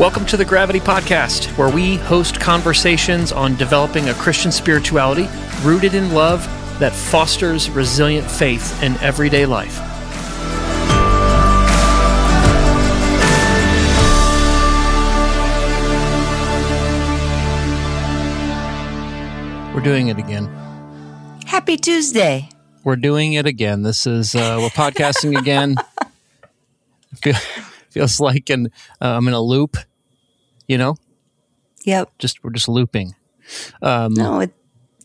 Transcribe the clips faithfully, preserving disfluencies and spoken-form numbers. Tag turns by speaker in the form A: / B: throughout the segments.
A: Welcome to the Gravity Podcast, where we host conversations on developing a Christian spirituality rooted in love that fosters resilient faith in everyday life. We're doing it again.
B: Happy Tuesday.
A: We're doing it again. This is, uh, we're podcasting again. Feel, feels like an, uh, I'm in a loop, you know?
B: Yep.
A: Just, we're just looping. Um,
B: no, it...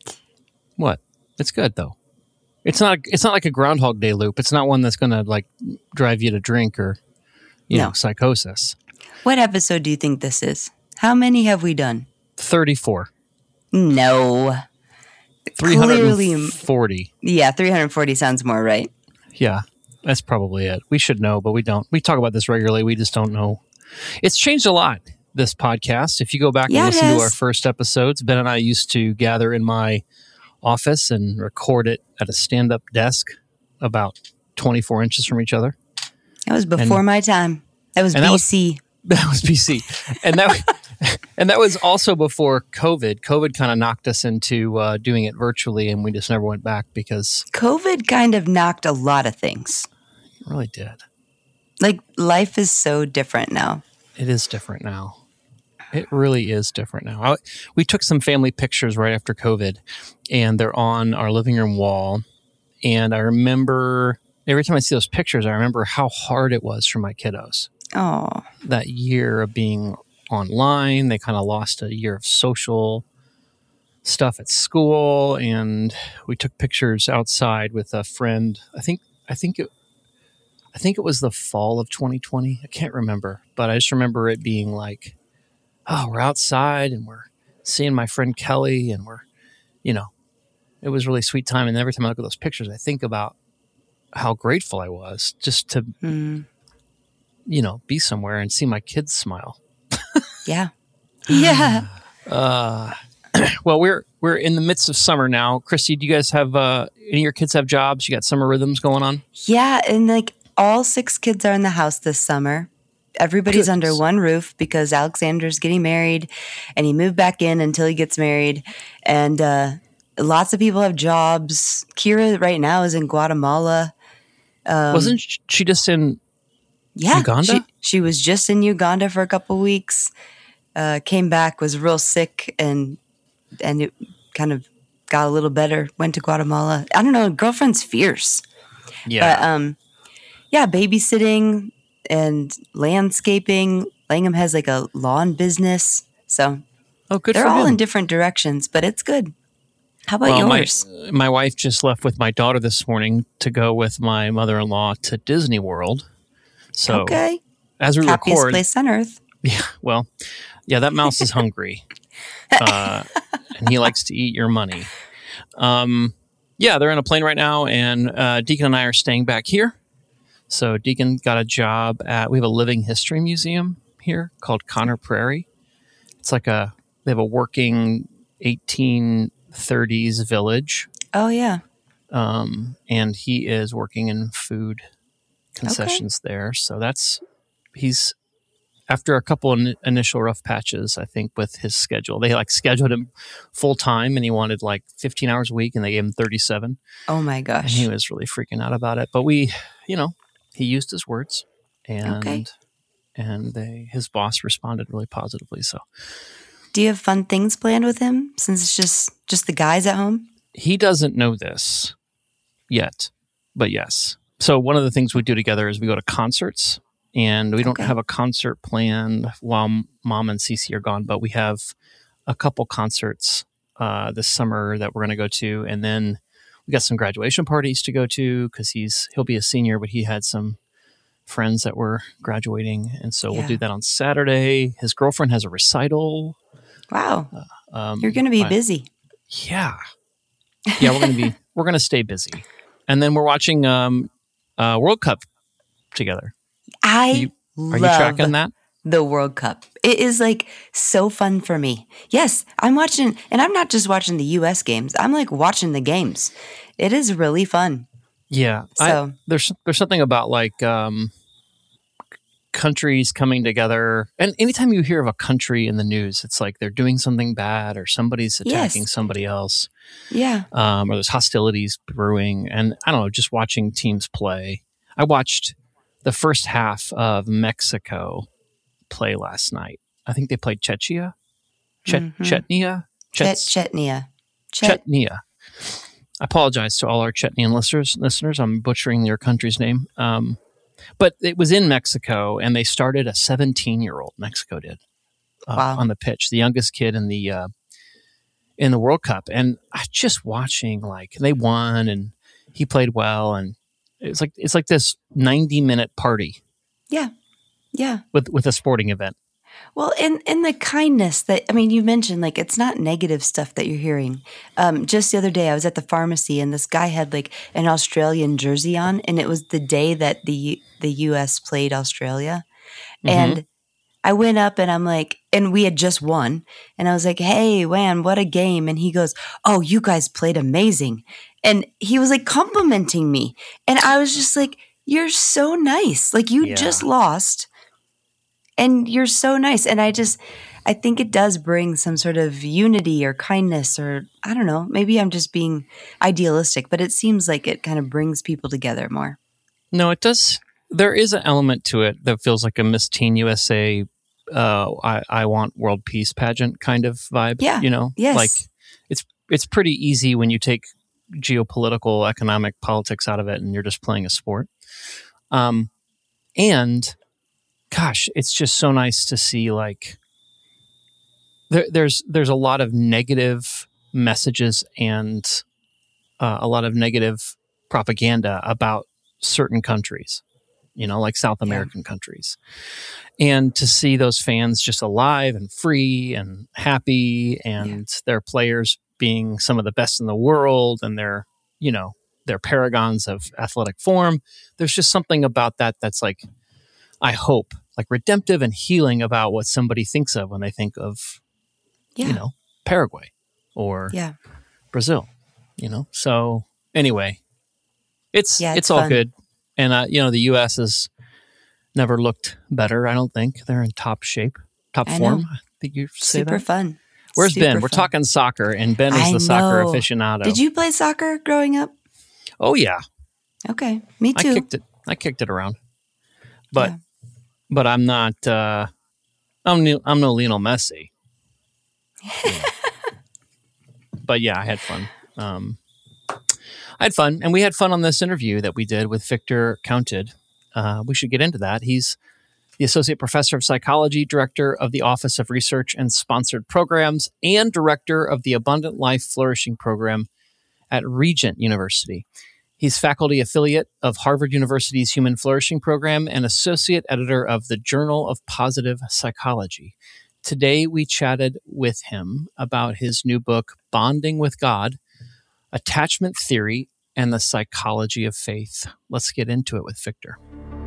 A: What? It's good though. It's not, it's not like a Groundhog Day loop. It's not one that's going to like drive you to drink or, you
B: No.
A: know, psychosis.
B: What episode do you think this is? How many have we done?
A: thirty-four.
B: No.
A: three hundred forty.
B: Yeah, three hundred forty sounds more right.
A: Yeah, that's probably it. We should know, but we don't. We talk about this regularly. We just don't know. It's changed a lot, this podcast. If you go back
B: Yeah,
A: and
B: it
A: listen to
B: has.
A: our first episodes, Ben and I used to gather in my office and record it at a stand-up desk about twenty-four inches from each other.
B: That was before
A: And-
B: my time. That was
A: and that
B: B
A: was-
B: C.
A: That was B C. And that and that was also before COVID. COVID kind of knocked us into uh, doing it virtually, and we just never went back because
B: COVID kind of knocked a lot of things.
A: it really did.
B: Like, life is so different now.
A: It is different now. It really is different now. I, we took some family pictures right after COVID, and they're on our living room wall. And I remember, every time I see those pictures, I remember how hard it was for my kiddos.
B: Oh,
A: That year of being online, they kind of lost a year of social stuff at school. And we took pictures outside with a friend. I think, I think it, I think it was the fall of twenty twenty. I can't remember, but I just remember it being like, oh, we're outside and we're seeing my friend Kelly and we're, you know, it was a really sweet time. And every time I look at those pictures, I think about how grateful I was just to,
B: mm,
A: you know, be somewhere and see my kids smile.
B: yeah. Yeah.
A: Uh, well, we're, we're in the midst of summer now. Christy, do you guys have, uh, any of your kids have jobs? You got summer rhythms going on?
B: Yeah, and like all six kids are in the house this summer. Everybody's
A: Goodness.
B: under one roof because Alexander's getting married and he moved back in until he gets married. And uh, lots of people have jobs. Kira right now is in Guatemala. Um,
A: Wasn't she just in,
B: yeah,
A: Uganda?
B: She, she was just in Uganda for a couple weeks. Uh, came back, was real sick, and and it kind of got a little better. Went to Guatemala. I don't know. Girlfriend's fierce.
A: yeah.
B: But um, yeah, babysitting and landscaping. Langham has like a lawn business, so
A: oh, good
B: they're
A: for
B: all
A: him.
B: in different directions. But it's good. How about
A: Well, my,
B: yours?
A: my wife just left with my daughter this morning to go with my mother-in-law to Disney World. So
B: okay,
A: as we
B: happiest
A: record,
B: place on earth.
A: yeah, well, yeah, that mouse is hungry, uh, and he likes to eat your money. Um, yeah, they're in a plane right now, and uh, Deacon and I are staying back here. So Deacon got a job at, we have a living history museum here called Connor Prairie. It's like a, they have a working eighteen thirties village.
B: Oh yeah,
A: Um, and he is working in food concessions there. So that's, he's, after a couple in, initial rough patches, I think, with his schedule, they like scheduled him full time and he wanted like fifteen hours a week and they gave him thirty-seven.
B: oh my
A: And
B: gosh.
A: he was really freaking out about it. But we, you know, he used his words and,
B: Okay.
A: and they, his boss responded really positively. So
B: Do you have fun things planned with him since it's just just the guys at home?
A: he doesn't know this yet, but yes. So one of the things we do together is we go to concerts, and we don't
B: Okay.
A: have a concert planned while m- Mom and Cece are gone, but we have a couple concerts uh, this summer that we're going to go to, and then we got some graduation parties to go to because he's he'll be a senior, but he had some friends that were graduating, and so we'll
B: Yeah.
A: do that on Saturday. His girlfriend has a recital.
B: Wow,
A: Um,
B: you're going to be
A: I-
B: busy.
A: Yeah. Yeah, we're going to be, we're going to stay busy. And then we're watching um, uh, World Cup together.
B: I
A: You- Are
B: love
A: you tracking that?
B: the World Cup. It is like so fun for me. Yes, I'm watching, and I'm not just watching the U S games. I'm like watching the games. It is really fun.
A: Yeah. I,
B: So-
A: there's, there's something about like, um, countries coming together. And anytime you hear of a country in the news, it's like they're doing something bad or somebody's attacking
B: Yes.
A: somebody else.
B: Yeah.
A: Um, or there's hostilities brewing. And I don't know, just watching teams play. I watched the first half of Mexico play last night. I think they played Czechia. Chet-
B: Mhm.
A: Chetnia?
B: Chet-
A: Chets-
B: Chetnia. Chet-
A: Chetnia. I apologize to all our Chetnian listeners. Listeners, I'm butchering your country's name. Um, but it was in Mexico, and they started a seventeen-year-old. Mexico did uh,
B: Wow.
A: on the pitch, the youngest kid in the uh, in the World Cup. And I just watching, like, they won, and he played well, and it's like it's like this ninety-minute party
B: Yeah. Yeah.
A: with with a sporting event.
B: Well, and and the kindness that, I mean, you mentioned, like, it's not negative stuff that you're hearing. Um, just the other day, I was at the pharmacy, and this guy had like an Australian jersey on, and it was the day that the the U S played Australia,
A: Mhm.
B: and I went up and I'm like, and we had just won, and I was like, "Hey, Wan, what a game!" And he goes, "Oh, you guys played amazing," and he was like complimenting me, and I was just like, "You're so nice! Like, you
A: Yeah.
B: just lost." And you're so nice. And I just, I think it does bring some sort of unity or kindness, or I don't know, maybe I'm just being idealistic, but it seems like it kind of brings people together more.
A: No, it does. There is an element to it that feels like a Miss Teen U S A, uh, I, I want world peace pageant kind of vibe.
B: Yeah.
A: You know,
B: Yes.
A: like it's it's pretty easy when you take geopolitical, economic politics out of it, and you're just playing a sport. Um, and gosh, it's just so nice to see, like, there, there's there's a lot of negative messages and uh, a lot of negative propaganda about certain countries, you know, like South American countries. And to see those fans just alive and free and happy, and their players being some of the best in the world, and they're, you know, they're paragons of athletic form. There's just something about that that's like, I hope, like redemptive and healing about what somebody thinks of when they think of,
B: Yeah.
A: you know, Paraguay or
B: Yeah.
A: Brazil, you know? So anyway, it's,
B: Yeah,
A: it's,
B: it's
A: all
B: fun.
A: good. And, uh, you know, the U S has never looked better, I don't think. They're in top shape, top
B: I
A: form.
B: know.
A: I think you say
B: Super
A: that.
B: fun.
A: Where's
B: Super
A: Ben? We're
B: fun.
A: talking soccer, and Ben is
B: I
A: the soccer
B: know.
A: aficionado.
B: Did you play soccer growing up?
A: Oh, yeah.
B: Okay. Me
A: I
B: too.
A: kicked it. I kicked it around. But
B: Yeah.
A: but I'm not, uh, I'm, no, I'm no Lionel Messi. But yeah, I had fun. Um, I had fun, and we had fun on this interview that we did with Victor Counted. Uh, we should get into that. He's the Associate Professor of Psychology, Director of the Office of Research and Sponsored Programs, and Director of the Abundant Life Flourishing Program at Regent University. He's faculty affiliate of Harvard University's Human Flourishing Program and associate editor of the Journal of Positive Psychology. Today, we chatted with him about his new book, Bonding with God, Attachment Theory and the Psychology of Faith. Let's get into it with Victor.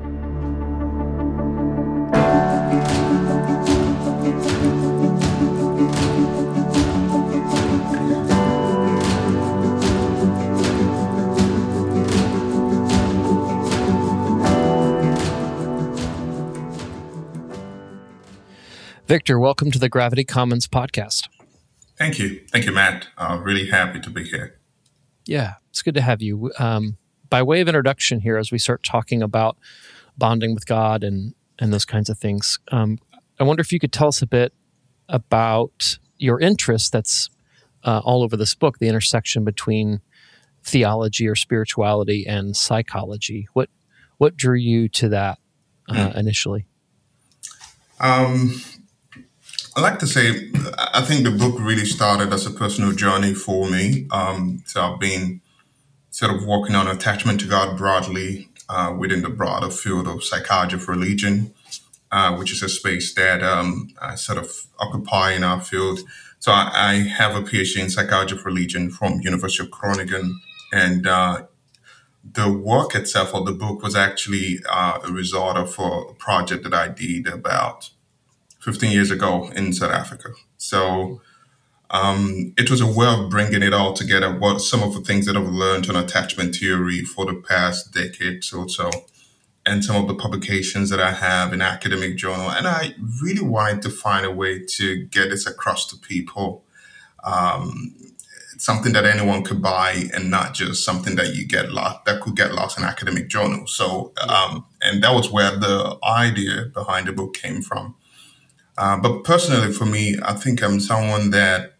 A: Victor, welcome to the Gravity Commons podcast.
C: Thank you. Thank you, Matt. Uh, really happy to be here.
A: Yeah, it's good to have you. Um, by way of introduction here, as we start talking about bonding with God and, and those kinds of things, um, I wonder if you could tell us a bit about your interest that's uh, all over this book, the intersection between theology or spirituality and psychology. What what drew you to that uh, initially?
C: Um, I like to say, I think the book really started as a personal journey for me. Um, so I've been sort of working on attachment to God broadly uh, within the broader field of psychology of religion, uh, which is a space that um, I sort of occupy in our field. So I, I have a PhD in psychology of religion from University of Groningen, and uh, the work itself, or the book, was actually uh, a result of a project that I did about fifteen years ago in South Africa. So um, it was a way of bringing it all together, what some of the things that I've learned on attachment theory for the past decade or so, and some of the publications that I have in academic journal. And I really wanted to find a way to get this across to people. Um, something that anyone could buy and not just something that you get lost, that could get lost in academic journals. So, um, and that was where the idea behind the book came from. Uh, but personally, for me, I think I'm someone that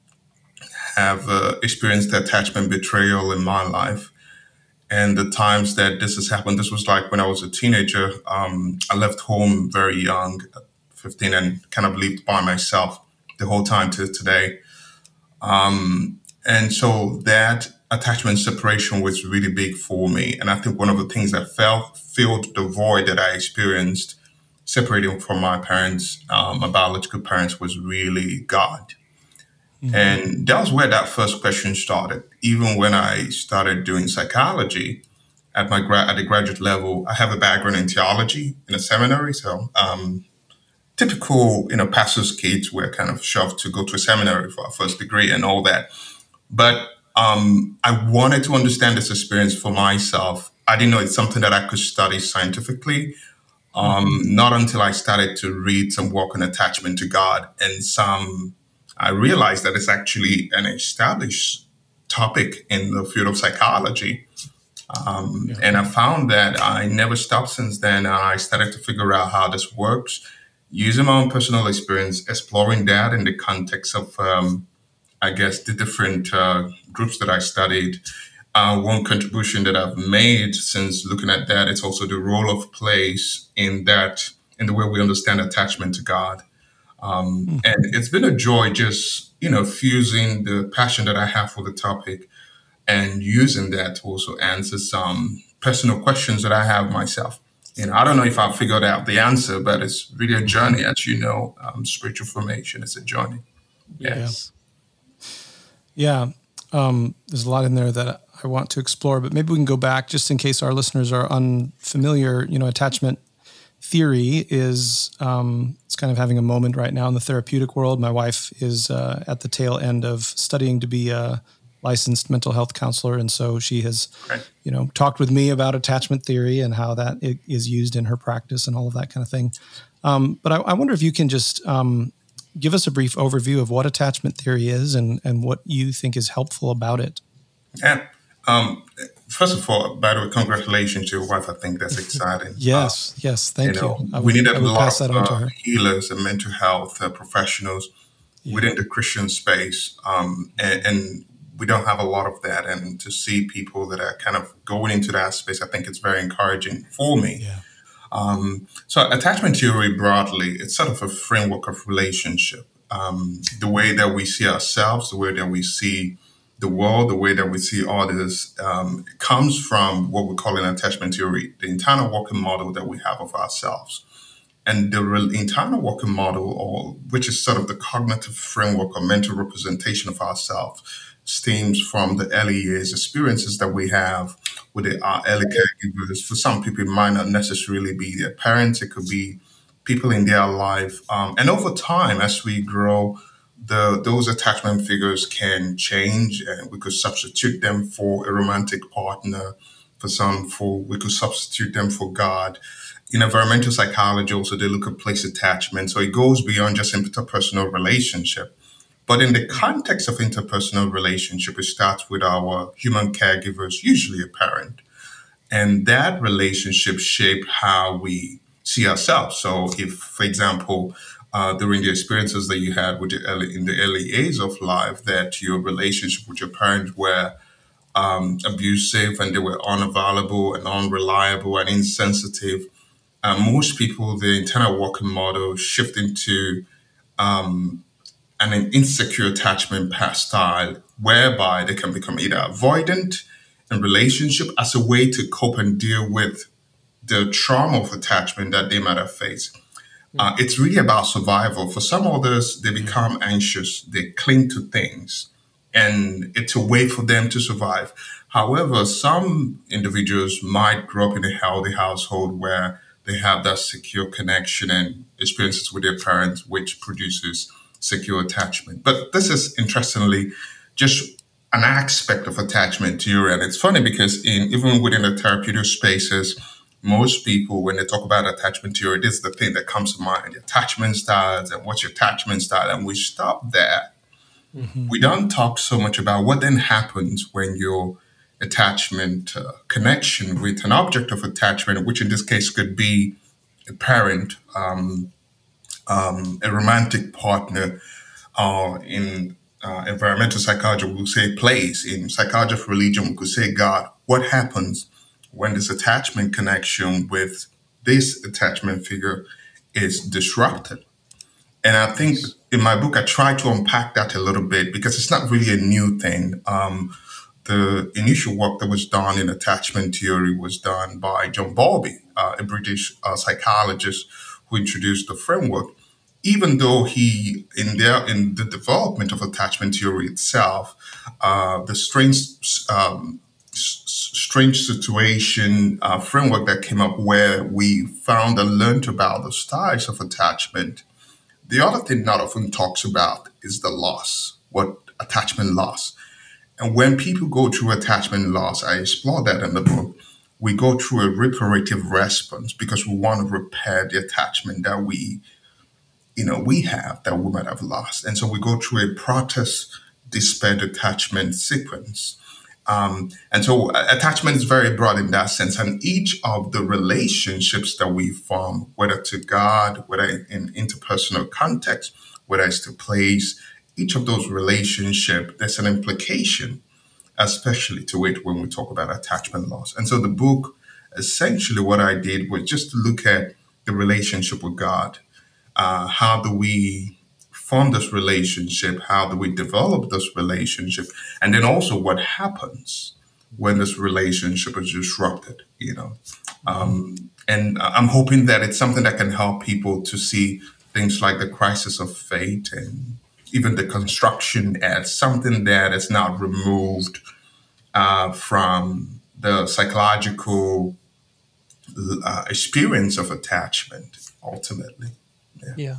C: have uh, experienced attachment betrayal in my life. And the times that this has happened, this was like when I was a teenager. Um, I left home very young, fifteen, and kind of lived by myself the whole time to today. Um, and so that attachment separation was really big for me. And I think one of the things that felt, filled the void that I experienced separating from my parents, um, my biological parents, was really God. Mm-hmm. And that was where that first question started. Even when I started doing psychology at my gra- at the graduate level, I have a background in theology in a seminary. So um, typical, you know, pastors' kids were kind of shoved to go to a seminary for our first degree and all that. But um, I wanted to understand this experience for myself. I didn't know it's something that I could study scientifically. Um, not until I started to read some work on attachment to God and some, I realized that it's actually an established topic in the field of psychology. Um, yeah. And I found that I never stopped since then. I started to figure out how this works, using my own personal experience, exploring that in the context of, um, I guess, the different uh, groups that I studied. Uh, one contribution that I've made since looking at that is also the role of place in that, in the way we understand attachment to God. Um, mm-hmm. And it's been a joy just, you know, fusing the passion that I have for the topic and using that to also answer some personal questions that I have myself. You know, I don't know if I've figured out the answer, but it's really a journey, as you know. Um, spiritual formation is a journey. Yes.
D: Yeah. yeah. Um, there's a lot in there that I want to explore, but maybe we can go back just in case our listeners are unfamiliar. You know, attachment theory is, um, it's kind of having a moment right now in the therapeutic world. My wife is uh, at the tail end of studying to be a licensed mental health counselor. And so she has, right. you know, talked with me about attachment theory and how that is used in her practice and all of that kind of thing. Um, but I, I wonder if you can just um, give us a brief overview of what attachment theory is and, and what you think is helpful about it.
C: Yeah. Um, first of all, by the way, congratulations to your wife. I think that's exciting.
D: yes, uh, yes, thank you.
C: Know,
D: you. I
C: we
D: would,
C: need a lot of uh, healers and mental health uh, professionals yeah. within the Christian space, um, and, and we don't have a lot of that. And to see people that are kind of going into that space, I think it's very encouraging for me.
D: Yeah.
C: Um, so attachment theory broadly, it's sort of a framework of relationship. Um, the way that we see ourselves, the way that we see the world, the way that we see others, um, comes from what we call in attachment theory, the internal working model that we have of ourselves. And the re- internal working model, or which is sort of the cognitive framework or mental representation of ourselves, stems from the early years experiences that we have with the, our early caregivers. For some people, it might not necessarily be their parents. It could be people in their life. Um, and over time, as we grow, The, those attachment figures can change, and we could substitute them for a romantic partner. For some, for we could substitute them for God. In environmental psychology, also they look at place attachment, so it goes beyond just interpersonal relationship. But in the context of interpersonal relationship, it starts with our human caregivers, usually a parent, and that relationship shapes how we see ourselves. So, if, for example, Uh, during the experiences that you had with the early, in the early age of life, that your relationship with your parents were um, abusive and they were unavailable and unreliable and insensitive. Uh, most people, the internal working model shift into um, an insecure attachment style, whereby they can become either avoidant in relationship as a way to cope and deal with the trauma of attachment that they might have faced. Uh, it's really about survival. For some others, they become anxious. They cling to things, and it's a way for them to survive. However, some individuals might grow up in a healthy household where they have that secure connection and experiences with their parents, which produces secure attachment. But this is, interestingly, just an aspect of attachment theory. And it's funny because in even within the therapeutic spaces, most people, when they talk about attachment theory, this is the thing that comes to mind: attachment styles and what's your attachment style, and we stop there. Mm-hmm. We don't talk so much about what then happens when your attachment uh, connection with an object of attachment, which in this case could be a parent, um, um, a romantic partner, or uh, in uh, environmental psychology, we would say place. In psychology of religion, we could say God. What happens when this attachment connection with this attachment figure is disrupted? And I think in my book, I try to unpack that a little bit because it's not really a new thing. Um, the initial work that was done in attachment theory was done by John Bowlby, uh, a British uh, psychologist who introduced the framework. Even though he, in there, in the development of attachment theory itself, uh, the strange, um, s- strange situation uh, framework that came up where we found and learned about the styles of attachment. The other thing not often talks about is the loss, what attachment loss. And when people go through attachment loss, I explore that in the book. We go through a reparative response because we want to repair the attachment that we you know, we have that we might have lost. And so we go through a protest, despair, attachment sequence. Um, and so attachment is very broad in that sense. And each of the relationships that we form, whether to God, whether in interpersonal context, whether it's to place, each of those relationships, there's an implication, especially to it when we talk about attachment loss. And so the book, essentially what I did was just to look at the relationship with God. Uh, how do we form this relationship? How do we develop this relationship? And then also what happens when this relationship is disrupted, you know? Um, and I'm hoping that it's something that can help people to see things like the crisis of faith and even the construction as something that is not removed uh, from the psychological uh, experience of attachment, ultimately.
A: Yeah.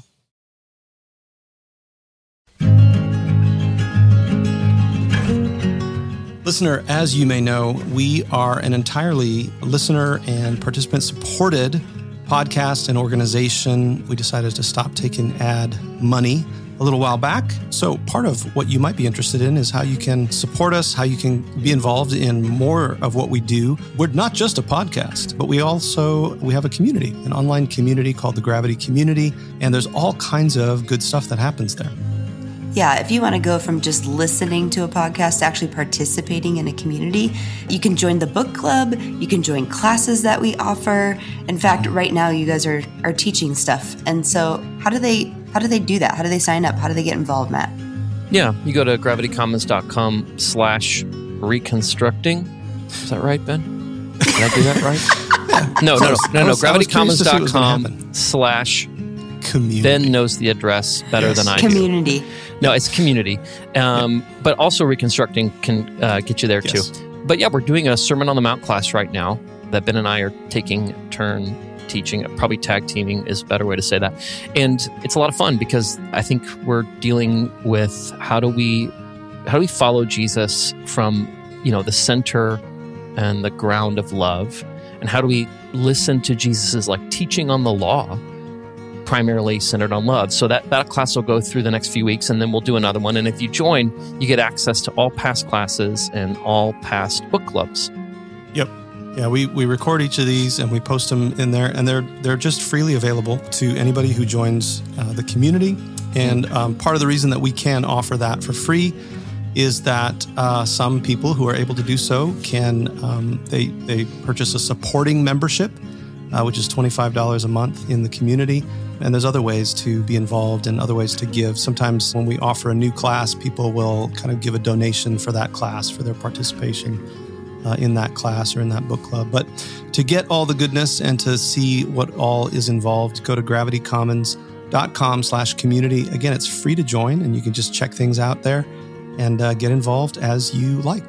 D: Listener, as you may know, we are an entirely listener and participant supported podcast and organization. We decided to stop taking ad money a little while back. So part of what you might be interested in is how you can support us, how you can be involved in more of what we do. We're not just a podcast, but we also, we have a community, an online community called the Gravity Community. And there's all kinds of good stuff that happens there.
B: Yeah, if you want to go from just listening to a podcast to actually participating in a community, you can join the book club, you can join classes that we offer. In fact, right now you guys are are teaching stuff. And so how do they how do they do that? How do they sign up? How do they get involved, Matt?
A: Yeah, you go to gravitycommons.com slash reconstructing. Is that right, Ben? Did I do that right?
D: Yeah,
A: no, no, no, no, no,
D: was,
A: gravitycommons.com slash
D: community.
A: Ben knows the address better
D: yes.
A: than I
B: community.
A: do. No, it's community. Um, yeah. But also reconstructing can uh, get you there
D: yes.
A: too. But yeah, we're doing a Sermon on the Mount class right now that Ben and I are taking turn teaching. Probably tag teaming is a better way to say that. And it's a lot of fun because I think we're dealing with how do we how do we follow Jesus from, you know, the center and the ground of love, and how do we listen to Jesus's like teaching on the law, primarily centered on love. So that, that class will go through the next few weeks, and then we'll do another one. And if you join, you get access to all past classes and all past book clubs.
D: Yep. Yeah, we, we record each of these and we post them in there, and they're they're just freely available to anybody who joins uh, the community. And um, part of the reason that we can offer that for free is that uh, some people who are able to do so can um, they they purchase a supporting membership, uh, which is twenty-five dollars a month in the community. And there's other ways to be involved and other ways to give. Sometimes when we offer a new class, people will kind of give a donation for that class, for their participation uh, in that class or in that book club. But to get all the goodness and to see what all is involved, go to gravitycommons.com slash community. Again, it's free to join, and you can just check things out there and uh, get involved as you like.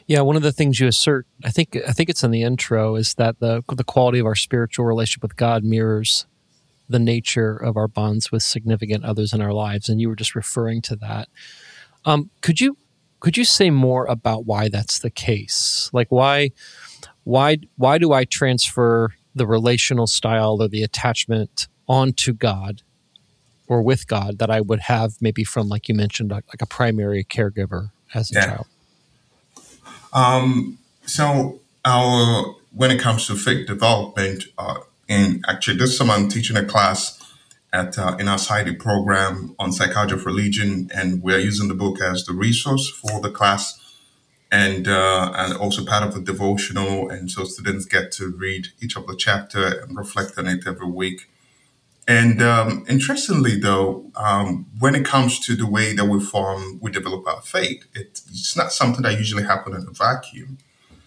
A: Yeah, one of the things you assert, I think, I think it's in the intro, is that the the quality of our spiritual relationship with God mirrors the nature of our bonds with significant others in our lives, and you were just referring to that. Um, could you could you say more about why that's the case? Like why why why do I transfer the relational style or the attachment onto God or with God that I would have maybe from, like you mentioned, like a primary caregiver as a
C: Yeah.
A: child?
C: Um, so our when it comes to faith development, uh, in actually this summer I'm teaching a class at uh, in our society program on psychology of religion, and we're using the book as the resource for the class, and uh, and also part of the devotional, and so students get to read each of the chapter and reflect on it every week. And um, interestingly, though, um, when it comes to the way that we form, we develop our faith, it, it's not something that usually happens in a vacuum.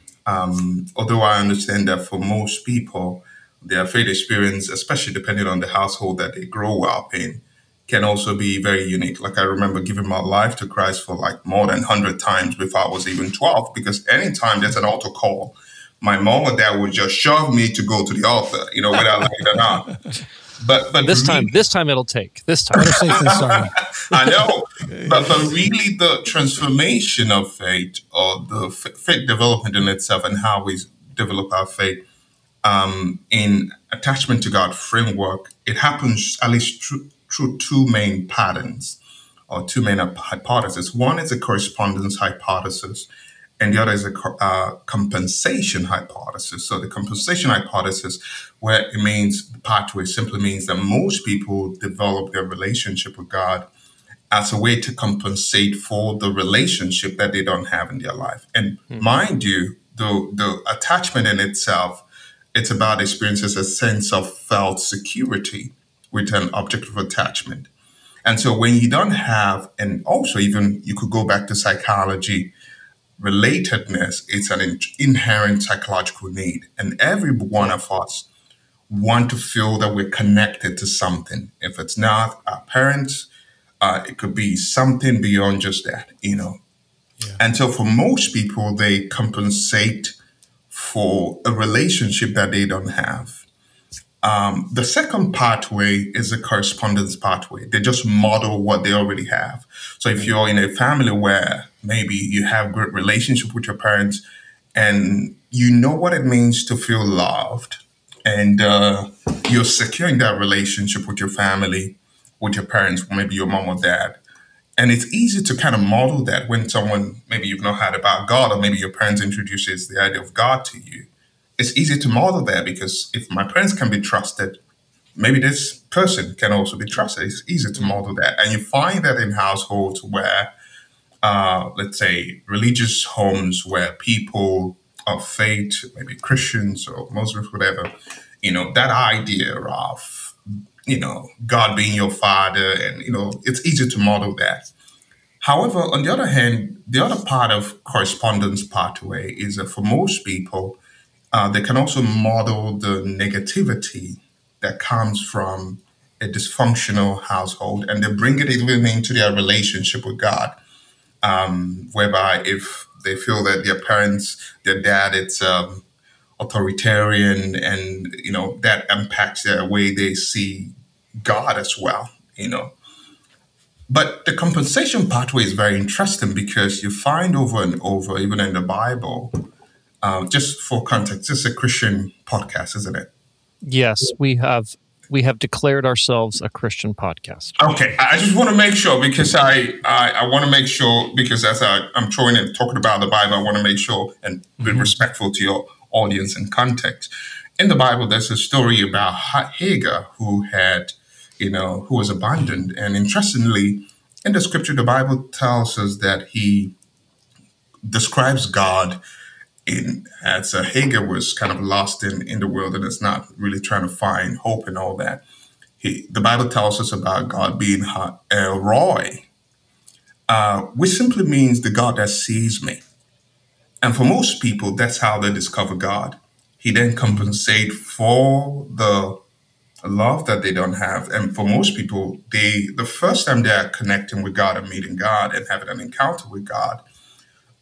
C: Um, although I understand that for most people, their faith experience, especially depending on the household that they grow up in, can also be very unique. Like I remember giving my life to Christ for like more than one hundred times before I was even twelve, because anytime there's an altar call, my mom or dad would just shove me to go to the altar, you know, whether I like it or not. But but
A: This time,
C: really-
A: this time it'll take. This time.
D: Better safe than sorry.
C: I know, but but really the transformation of faith, or the f- faith development in itself, and how we develop our faith um, in attachment to God framework, it happens at least through, through two main patterns or two main hypotheses. One is a correspondence hypothesis, and the other is a co- uh, compensation hypothesis. So the compensation hypothesis, where it means the pathway simply means that most people develop their relationship with God as a way to compensate for the relationship that they don't have in their life. And mind you, the the attachment in itself, it's about experiences a sense of felt security with an object of attachment. And so when you don't have, and also even you could go back to psychology, relatedness, it's an in- inherent psychological need. And every one of us want to feel that we're connected to something. If it's not our parents, uh, it could be something beyond just that, you know.
D: Yeah.
C: And so for most people, they compensate for a relationship that they don't have. Um, the second pathway is a correspondence pathway. They just model what they already have. So if you're in a family where maybe you have great relationship with your parents and you know what it means to feel loved, and uh, you're securing that relationship with your family, with your parents, maybe your mom or dad. And it's easy to kind of model that when someone, maybe you've not heard about God, or maybe your parents introduces the idea of God to you. It's easy to model that because if my parents can be trusted, maybe this person can also be trusted. It's easy to model that. And you find that in households where, uh, let's say, religious homes where people of faith, maybe Christians or Muslims, whatever, you know, that idea of, you know, God being your father, and, you know, it's easy to model that. However, on the other hand, the other part of correspondence pathway is that for most people, uh, they can also model the negativity that comes from a dysfunctional household, and they bring it even into their relationship with God, um, whereby if they feel that their parents, their dad, it's um, authoritarian, and you know that impacts their way they see God as well, you know. But the compensation pathway is very interesting because you find over and over, even in the Bible, uh, just for context, this is a Christian podcast, isn't it?
A: Yes, we have we have declared ourselves a Christian podcast.
C: Okay, I just want to make sure because I I, I want to make sure because as I, I'm throwing and talking about the Bible, I want to make sure and be mm-hmm. respectful to your audience and context. In the Bible, there's a story about Hagar who had, you know, who was abandoned, and interestingly, in the Scripture, the Bible tells us that He describes God in as uh, Hagar was kind of lost in in the wilderness, not really trying to find hope and all that. He, the Bible tells us about God being El Roi, uh, which simply means the God that sees me. And for most people, that's how they discover God. He then compensates for the love that they don't have. And for most people, they the first time they are connecting with God and meeting God and having an encounter with God,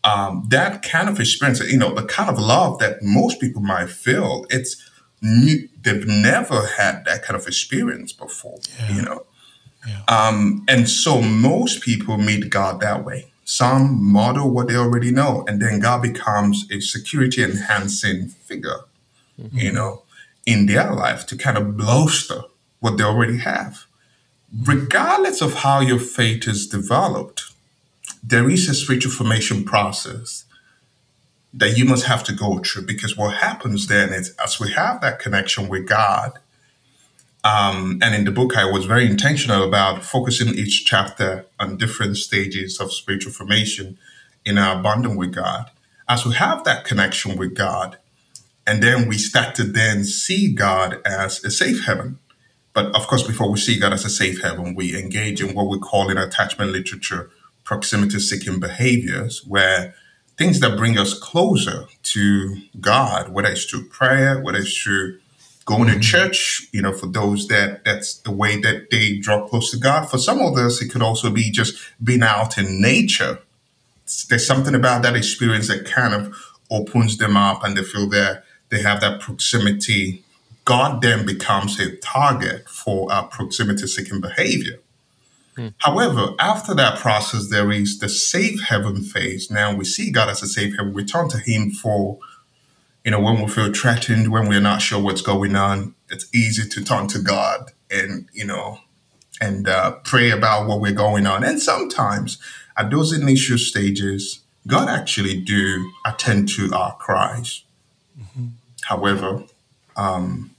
C: um, that kind of experience, you know, the kind of love that most people might feel, it's new, they've never had that kind of experience before,
D: Yeah.
C: you know.
D: Yeah.
C: Um, and so most people meet God that way. Some model what they already know, and then God becomes a security enhancing figure, you know, in their life to kind of bolster what they already have. Regardless of how your faith is developed, there is a spiritual formation process that you must have to go through, because what happens then is, as we have that connection with God, um, and in the book, I was very intentional about focusing each chapter on different stages of spiritual formation in our bonding with God. As we have that connection with God, and then we start to then see God as a safe haven. But of course, before we see God as a safe haven, we engage in what we call in attachment literature proximity seeking behaviors, where things that bring us closer to God, whether it's through prayer, whether it's through going to church, you know, for those that that's the way that they draw close to God. For some of us, it could also be just being out in nature. There's something about that experience that kind of opens them up, and they feel that they have that proximity. God then becomes a target for our proximity seeking behavior.
A: Hmm.
C: However, after that process, there is the safe haven phase. Now we see God as a safe haven. We turn to Him for, you know, when we feel threatened, when we're not sure what's going on. It's easy to turn to God and, you know, and uh, pray about what we're going on. And sometimes at those initial stages, God actually do attend to our cries.
D: Mm-hmm.
C: However, um,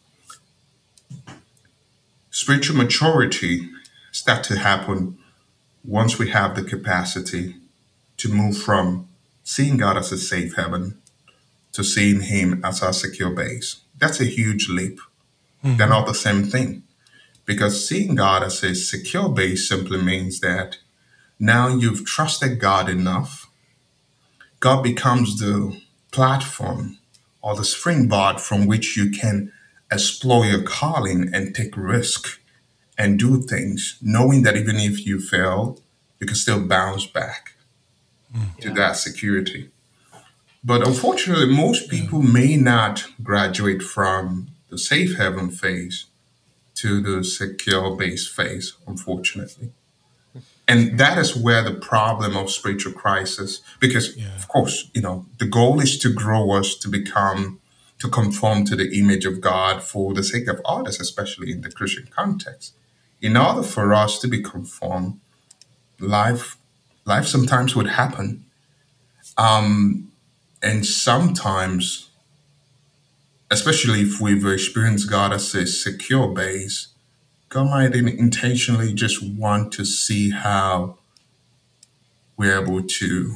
C: spiritual maturity start to happen once we have the capacity to move from seeing God as a safe haven to seeing Him as our secure base. That's a huge leap.
D: Mm-hmm.
C: They're not the same thing. Because seeing God as a secure base simply means that now you've trusted God enough. God becomes the platform or the springboard from which you can explore your calling and take risk and do things, knowing that even if you fail, you can still bounce back to
A: Yeah.
C: that security. But unfortunately, most people may not graduate from the safe haven phase to the secure base phase, unfortunately. And that is where the problem of spiritual crisis, because
D: Yeah.
C: of course, you know, the goal is to grow us to become, to conform to the image of God for the sake of others, especially in the Christian context. In order for us to be conformed, life, life sometimes would happen. Um, and sometimes, especially if we've experienced God as a secure base, God might in- intentionally just want to see how we're able to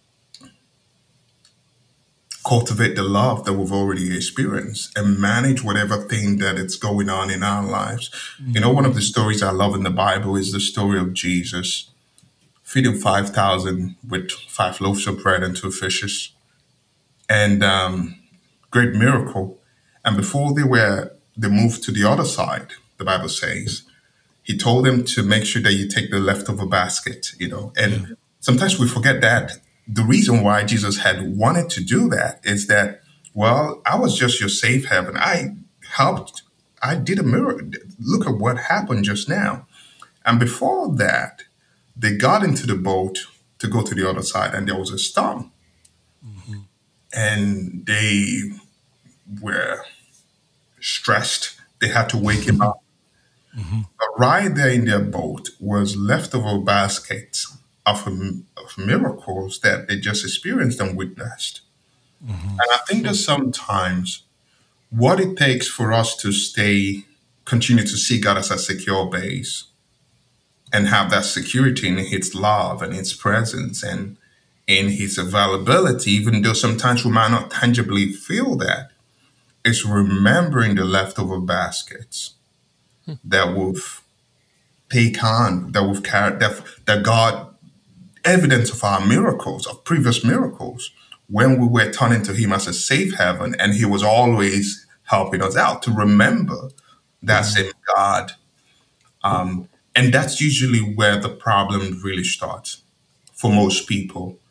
C: cultivate the love that we've already experienced and manage whatever thing that is going on in our lives. You know, one of the stories I love in the Bible is the story of Jesus feeding five thousand with five loaves of bread and two fishes. And um, great miracle. And before they were, they moved to the other side, the Bible says, He told them to make sure that you take the leftover basket, you know. And
D: Yeah.
C: sometimes we forget that the reason why Jesus had wanted to do that is that, well, I was just your safe haven. I helped, I did a miracle. Look at what happened just now. And before that, they got into the boat to go to the other side, and there was a storm.
D: Mm-hmm.
C: And they were stressed. They had to wake him up.
D: Mm-hmm.
C: But right there in their boat was leftover baskets of, of miracles that they just experienced and witnessed.
D: Mm-hmm.
C: And I think that sometimes what it takes for us to stay, continue to see God as a secure base and have that security in His love and His presence and in His availability, even though sometimes we might not tangibly feel that, is remembering the leftover baskets that we've take on, that we've carried, that, that God, evidence of our miracles, of previous miracles, when we were turning to Him as a safe haven, and He was always helping us out, to remember that
D: Mm-hmm.
C: same God. Um, and that's usually where the problem really starts for most people.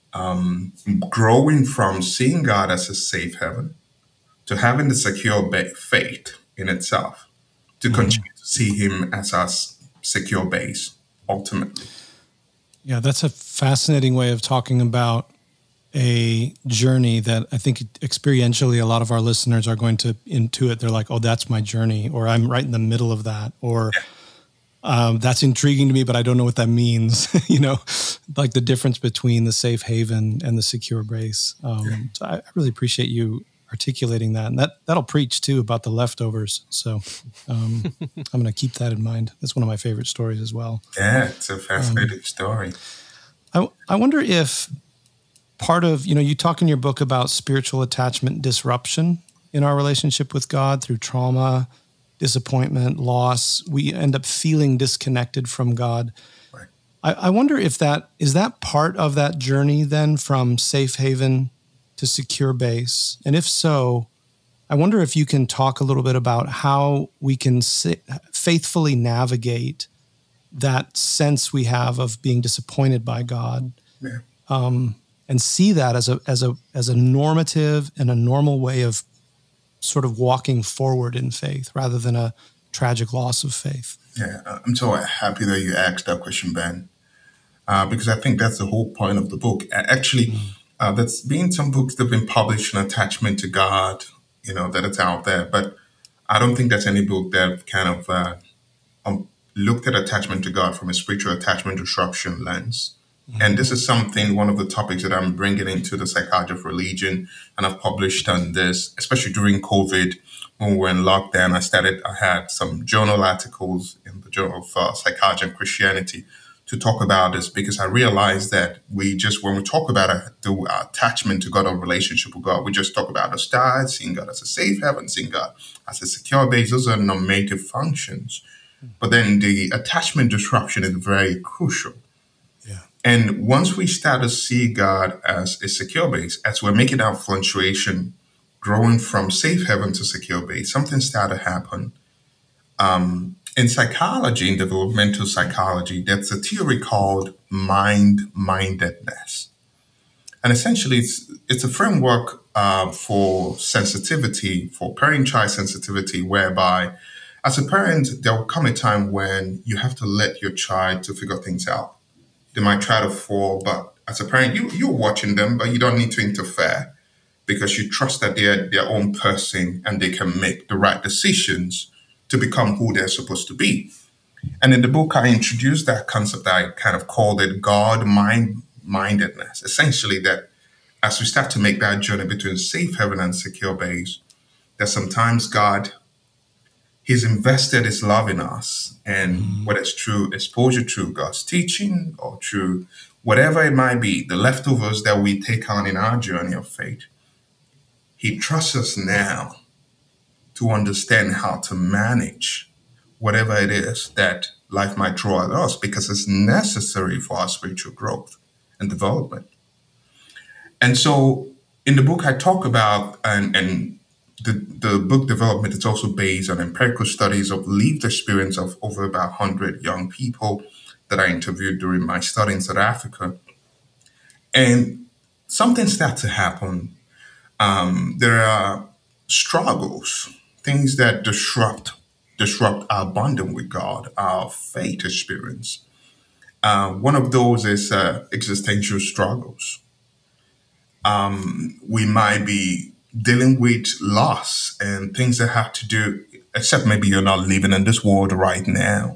C: um, growing from seeing God as a safe haven to having the secure ba- faith in itself to continue to see Him as our s- secure base ultimately.
D: Yeah, that's a fascinating way of talking about a journey that I think experientially a lot of our listeners are going to intuit. They're like, oh, that's my journey, or I'm right in the middle of that, or um, that's intriguing to me, but I don't know what that means. You know, like the difference between the safe haven and the secure base. Um, so I, I really appreciate you articulating that. And that, that'll preach too about the leftovers. So um, I'm going to keep that in mind. That's one of my favorite stories as well.
C: Yeah, it's a fascinating um, story.
D: I, I wonder if part of, you know, you talk in your book about spiritual attachment disruption in our relationship with God through trauma, disappointment, loss. We end up feeling disconnected from God.
C: Right.
D: I, I wonder if that, is that part of that journey then from safe haven to secure base? And if so, I wonder if you can talk a little bit about how we can sit, faithfully navigate that sense we have of being disappointed by God.
C: Yeah.
D: Um, and see that as a as a as a normative and a normal way of sort of walking forward in faith rather than a tragic loss of faith.
C: Yeah, I'm so happy that you asked that question, Ben, uh, because I think that's the whole point of the book. Actually, mm. uh, there's been some books that have been published on attachment to God, you know, that it's out there, but I don't think there's any book that kind of uh, um, looked at attachment to God from a spiritual attachment disruption lens. And this is something, one of the topics that I'm bringing into the psychology of religion. And I've published on this, especially during COVID, when we were in lockdown. I started, I had some journal articles in the Journal of uh, Psychology and Christianity to talk about this, because I realized that we just, when we talk about uh, the attachment to God or relationship with God, we just talk about the stars, seeing God as a safe haven, seeing God as a secure base. Those are normative functions. But then the attachment disruption is very crucial. And once we start to see God as a secure base, as we're making our fluctuation, growing from safe haven to secure base, something started to happen. Um, in psychology, in developmental psychology, there's a theory called mind-mindedness. And essentially, it's, it's a framework uh, for sensitivity, for parent-child sensitivity, whereby as a parent, there will come a time when you have to let your child to figure things out. They might try to fall, but as a parent, you, you're watching them, but you don't need to interfere because you trust that they're their own person and they can make the right decisions to become who they're supposed to be. And in the book, I introduced that concept. I kind of called it God mind mindedness. Essentially, that as we start to make that journey between safe haven and secure base, that sometimes God, He's invested His love in us, and whether it's through exposure through God's teaching or through whatever it might be, the leftovers that we take on in our journey of faith, He trusts us now to understand how to manage whatever it is that life might throw at us, because it's necessary for our spiritual growth and development. And so in the book, I talk about, and, and The, the book development is also based on empirical studies of lived experience of over about one hundred young people that I interviewed during my study in South Africa. And something started to happen. Um, there are struggles, things that disrupt disrupt our bonding with God, our faith experience. Uh, one of those is uh, existential struggles. Um, we might be dealing with loss and things that have to do, except maybe you're not living in this world right now.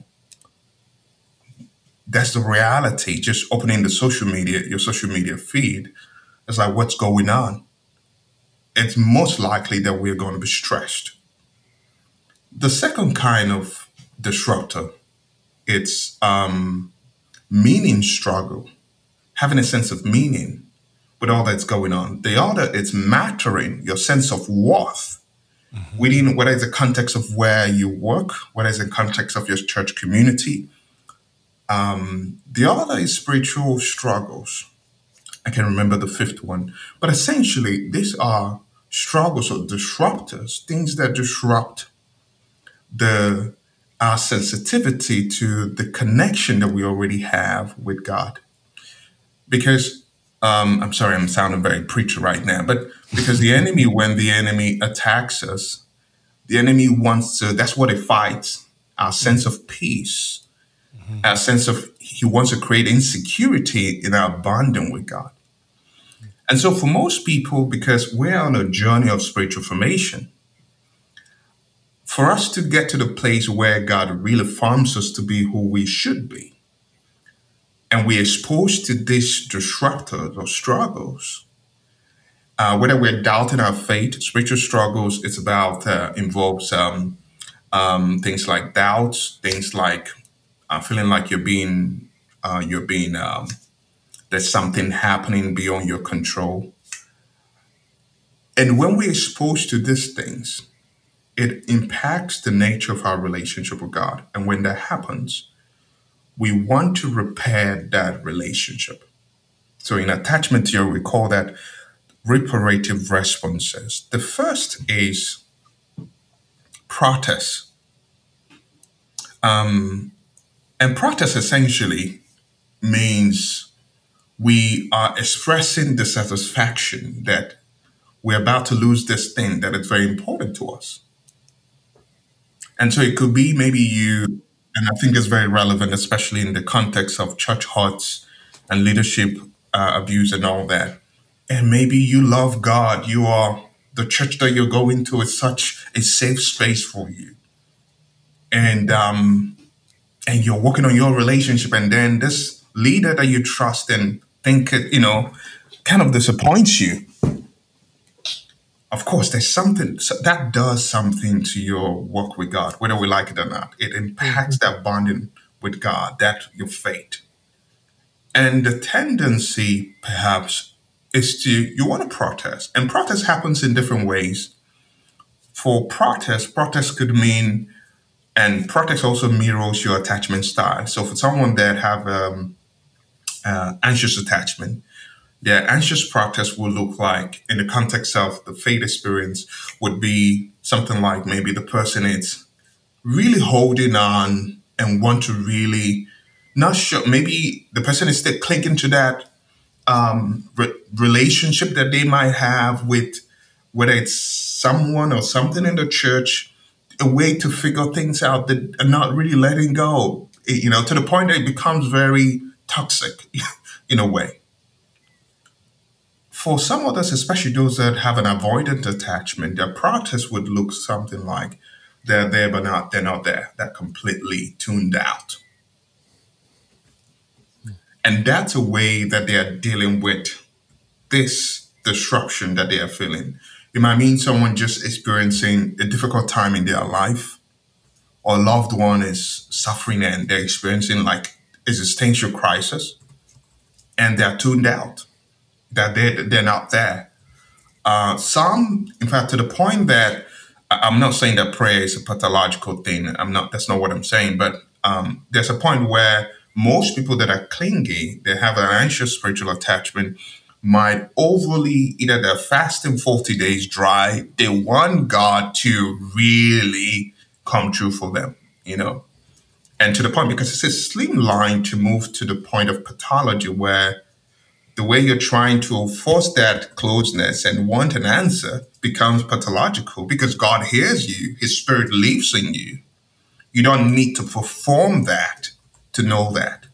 C: That's the reality. Just opening the social media, your social media feed, it's like, what's going on? It's most likely that we're going to be stressed. The second kind of disruptor, it's um, meaning struggle, having a sense of meaning with all that's going on. The other, it's mattering, your sense of worth, mm-hmm. within, whether it's the context of where you work, whether it's the context of your church community. Um, the other is spiritual struggles. I can remember the fifth one. But essentially, these are struggles or disruptors, things that disrupt the our sensitivity to the connection that we already have with God. Because Um, I'm sorry, I'm sounding very preacher right now, but because the enemy, when the enemy attacks us, the enemy wants to, that's what it fights, our sense of peace, our sense of, he wants to create insecurity in our bonding with God. And so for most people, because we're on a journey of spiritual formation, for us to get to the place where God really forms us to be who we should be, and we're exposed to these disruptors or struggles, uh, whether we're doubting our faith, spiritual struggles, it's about, uh, involves um, um, things like doubts, things like uh, feeling like you're being, uh, you're being, um, there's something happening beyond your control. And when we're exposed to these things, it impacts the nature of our relationship with God. And when that happens, we want to repair that relationship. So in attachment theory, we call that reparative responses. The first is protest. Um, and protest essentially means we are expressing dissatisfaction that we're about to lose this thing that is very important to us. And so it could be maybe you, and I think it's very relevant, especially in the context of church hurts and leadership uh, abuse and all that. And maybe you love God. You are, the church that you're going to is such a safe space for you. And um, and you're working on your relationship, and then this leader that you trust and think, you know, kind of disappoints you. Of course, there's something so that does something to your work with God, whether we like it or not. It impacts that bonding with God, that your faith. And the tendency, perhaps, is to, you want to protest. And protest happens in different ways. For protest, protest could mean, and protest also mirrors your attachment style. So for someone that have um, uh, anxious attachment, their anxious protest will look like, in the context of the faith experience, would be something like maybe the person is really holding on and want to really, not sure, maybe the person is still clinging to that um, re- relationship that they might have with, whether it's someone or something in the church, a way to figure things out that are not really letting go, you know, to the point that it becomes very toxic in a way. For some others, especially those that have an avoidant attachment, their protest would look something like they're there but not they're not there. They're completely tuned out. And that's a way that they are dealing with this disruption that they are feeling. It might mean someone just experiencing a difficult time in their life, or a loved one is suffering and they're experiencing like existential crisis, and they're tuned out. That they they're not there. Uh, some, in fact, to the point that I- I'm not saying that prayer is a pathological thing. I'm not. That's not what I'm saying. But um, there's a point where most people that are clingy, they have an anxious spiritual attachment, might overly, either they're fasting forty days dry. They want God to really come true for them, you know, and to the point, because it's a slim line to move to the point of pathology where the way you're trying to force that closeness and want an answer becomes pathological, because God hears you, his spirit lives in you. You don't need to perform that to know that.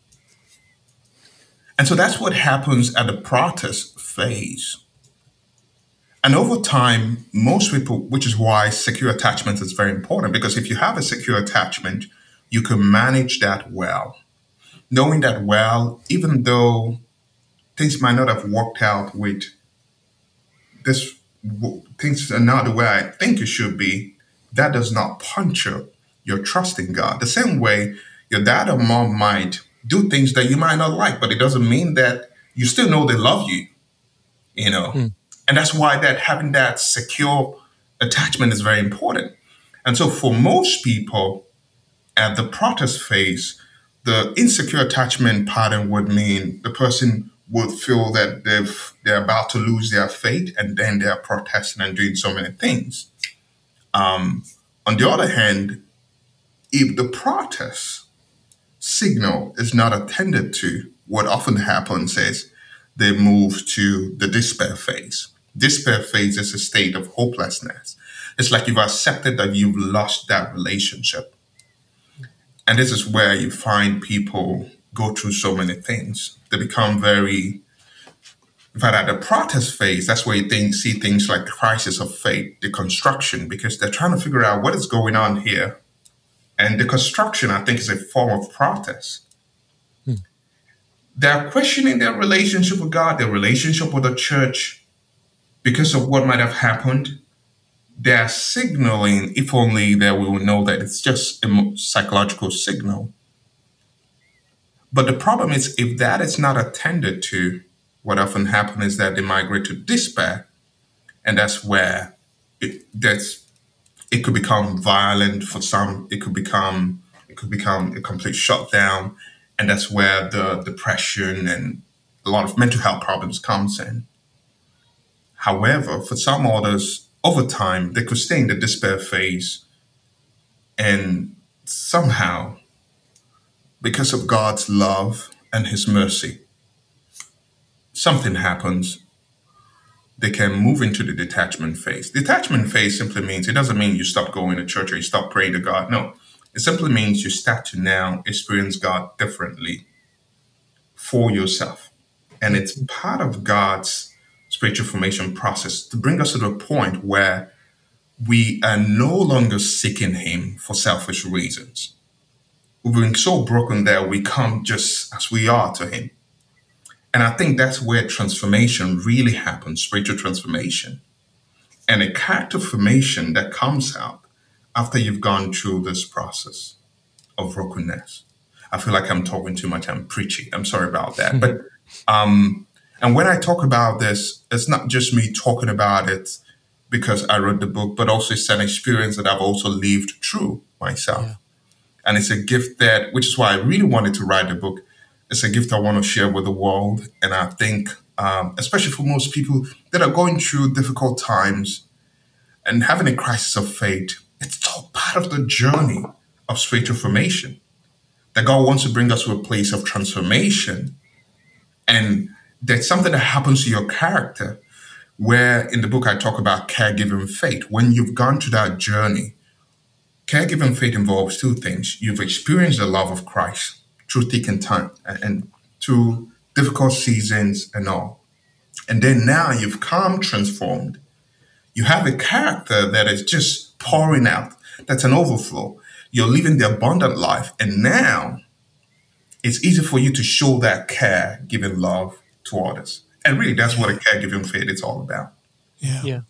C: And so that's what happens at the protest phase. And over time, most people, which is why secure attachment is very important, because if you have a secure attachment, you can manage that well. Knowing that well, even though things might not have worked out with this, w- things are not the way I think it should be, that does not puncture your trust in God. The same way your dad or mom might do things that you might not like, but it doesn't mean that you still know they love you, you know? Mm. And that's why that having that secure attachment is very important. And so for most people at the protest phase, the insecure attachment pattern would mean the person would feel that they've, they're about to lose their faith, and then they're protesting and doing so many things. Um, on the other hand, if the protest signal is not attended to, what often happens is they move to the despair phase. Despair phase is a state of hopelessness. It's like you've accepted that you've lost that relationship. And this is where you find people go through so many things. They become very, in fact, at the protest phase, that's where you think, see things like crisis of faith, deconstruction, because they're trying to figure out what is going on here. And deconstruction, I think, is a form of protest. Hmm. They're questioning their relationship with God, their relationship with the church, because of what might have happened. They're signaling, if only that we will know that it's just a psychological signal. But the problem is, if that is not attended to, what often happens is that they migrate to despair, and that's where it that's it could become violent for some. It could become it could become a complete shutdown, and that's where the depression and a lot of mental health problems comes in. However, for some others, over time, they could stay in the despair phase, and somehow, because of God's love and His mercy, something happens. They can move into the detachment phase. Detachment phase simply means, it doesn't mean you stop going to church or you stop praying to God. No, it simply means you start to now experience God differently for yourself. And it's part of God's spiritual formation process to bring us to the point where we are no longer seeking Him for selfish reasons. We've been so broken there, we come just as we are to Him. And I think that's where transformation really happens, spiritual transformation. And a character formation that comes out after you've gone through this process of brokenness. I feel like I'm talking too much, I'm preaching. I'm sorry about that. But um, and when I talk about this, it's not just me talking about it because I wrote the book, but also it's an experience that I've also lived through myself. Yeah. And it's a gift that, which is why I really wanted to write the book. It's a gift I want to share with the world. And I think, um, especially for most people that are going through difficult times and having a crisis of faith, it's all part of the journey of spiritual formation. That God wants to bring us to a place of transformation. And there's something that happens to your character where in the book I talk about caregiving faith. When you've gone to that journey, caregiving faith involves two things. You've experienced the love of Christ through thick and thin and through difficult seasons and all. And then now you've come transformed. You have a character that is just pouring out. That's an overflow. You're living the abundant life. And now it's easy for you to show that care, giving love to others. And really, that's what a caregiving faith is all about.
D: Yeah.
A: Yeah.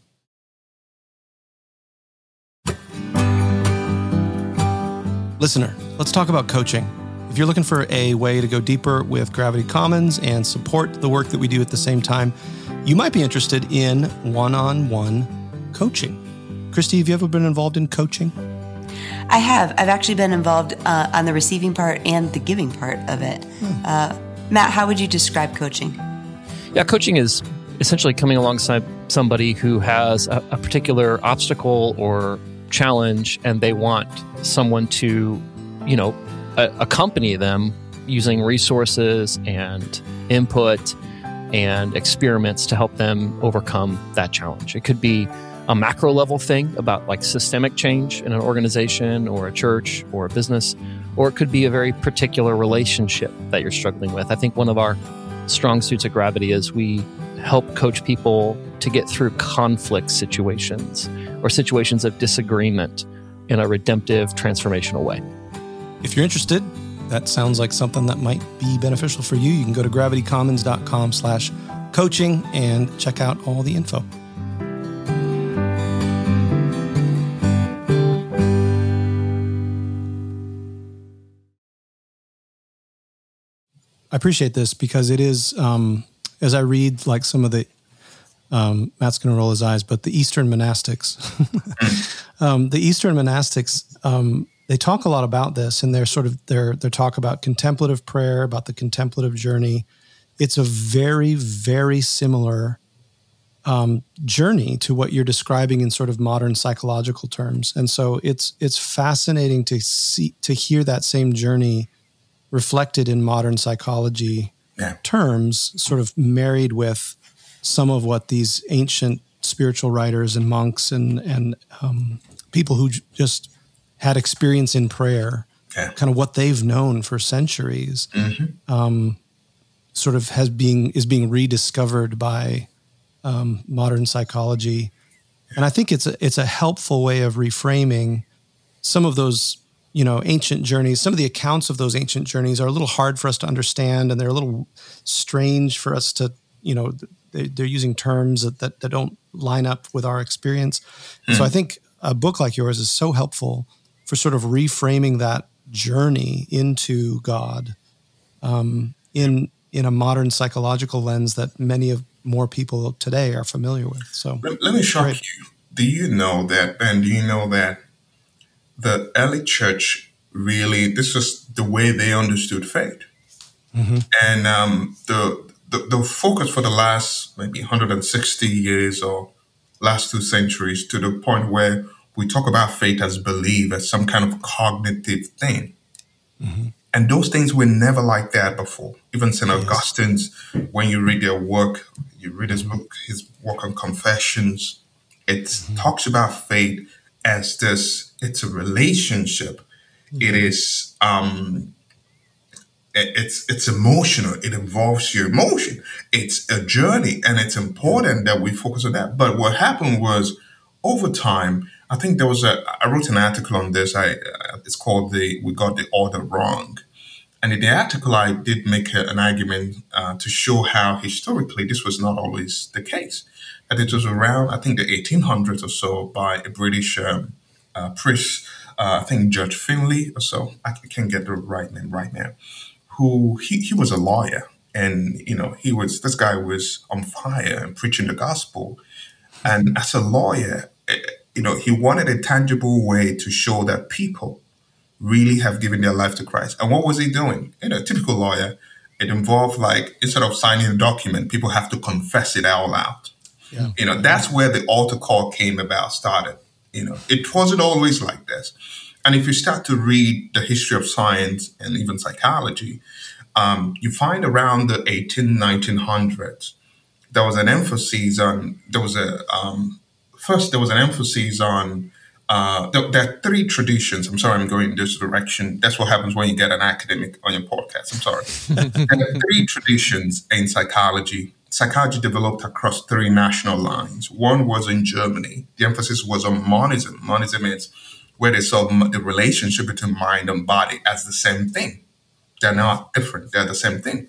D: Listener, let's talk about coaching. If you're looking for a way to go deeper with Gravity Commons and support the work that we do at the same time, you might be interested in one-on-one coaching. Christy, have you ever been involved in coaching?
B: I have. I've actually been involved uh, on the receiving part and the giving part of it. Hmm. Uh, Matt, how would you describe coaching?
A: Yeah, coaching is essentially coming alongside somebody who has a, a particular obstacle or challenge, and they want someone to, you know, a- accompany them using resources and input and experiments to help them overcome that challenge. It could be a macro level thing about like systemic change in an organization or a church or a business, or it could be a very particular relationship that you're struggling with. I think one of our strong suits at Gravity is we help coach people to get through conflict situations or situations of disagreement in a redemptive, transformational way.
D: If you're interested, that sounds like something that might be beneficial for you. You can go to gravitycommons.com slash coaching and check out all the info. I appreciate this because it is, um, as I read like some of the, um, Matt's going to roll his eyes, but the Eastern monastics, um, the Eastern monastics, um, they talk a lot about this in their sort of their their talk about contemplative prayer, about the contemplative journey. It's a very, very similar um, journey to what you're describing in sort of modern psychological terms, and so it's it's fascinating to see to hear that same journey reflected in modern psychology
C: Yeah.
D: terms sort of married with some of what these ancient spiritual writers and monks and, and um, people who j- just had experience in prayer,
C: Yeah.
D: kind of what they've known for centuries,
C: Mm-hmm.
D: um, sort of has being is being rediscovered by um, modern psychology. And I think it's a, it's a helpful way of reframing some of those, you know, ancient journeys. Some of the accounts of those ancient journeys are a little hard for us to understand, and they're a little strange for us to, you know, they, they're using terms that, that, that don't line up with our experience.
C: Mm.
D: So I think a book like yours is so helpful for sort of reframing that journey into God um, in in a modern psychological lens that many of more people today are familiar with. So
C: Let, let me shock
D: great.
C: you. Do you know that, Ben? Do you know that the early church really, this was the way they understood faith?
D: Mm-hmm.
C: And um, the, the the focus for the last maybe one hundred sixty years or last two centuries, to the point where we talk about faith as belief, as some kind of cognitive thing.
D: Mm-hmm.
C: And those things were never like that before. Even Saint
D: Yes.
C: Augustine's, when you read their work, you read his book, his work on Confessions, it
D: Mm-hmm.
C: talks about faith as this, it's a relationship.
D: Mm-hmm.
C: It is, um, it- it's it's emotional. It involves your emotion. It's a journey, and it's important that we focus on that. But what happened was, over time, I think there was a. I wrote an article on this. I uh, it's called the "We Got the Order Wrong," and in the article I did make a, an argument uh, to show how historically this was not always the case. That it was around, I think, the eighteen hundreds or so, by a British um, uh, priest, uh, I think Judge Finlay or so. I can't get the right name right now. Who he, he was a lawyer, and you know he was this guy was on fire and preaching the gospel. And as a lawyer, eh, you know he wanted a tangible way to show that people really have given their life to Christ. And what was he doing? You know, typical lawyer, it involved, like, instead of signing a document, people have to confess it out loud.
D: Yeah.
C: You know, that's where the altar call came about, started. You know, it wasn't always like this. And if you start to read the history of science and even psychology, um, you find around the eighteen, nineteen hundreds, there was an emphasis on, there was a, um, first there was an emphasis on, uh, there, there are three traditions. I'm sorry, I'm going in this direction. That's what happens when you get an academic on your podcast. I'm sorry. There are three traditions in psychology. Psychology developed across three national lines. One was in Germany. The emphasis was on monism. Monism is where they saw m- the relationship between mind and body as the same thing. They're not different. They're the same thing.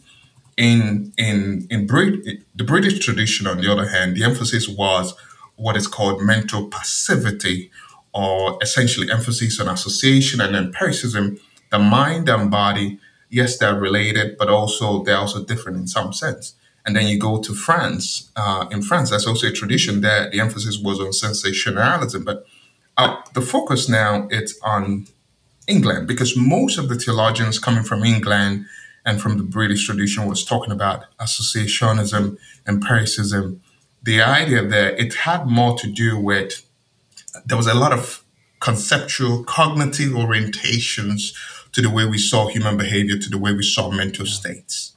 C: In in in Brit- the British tradition, on the other hand, the emphasis was what is called mental passivity, or essentially emphasis on association and empiricism. The mind and body, yes, they're related, but also they're also different in some sense. And then you go to France. Uh, in France, that's also a tradition there. The emphasis was on sensationalism, but uh, the focus now it's on England, because most of the theologians coming from England and from the British tradition was talking about associationism, empiricism. The idea that it had more to do with, there was a lot of conceptual, cognitive orientations to the way we saw human behavior, to the way we saw mental states.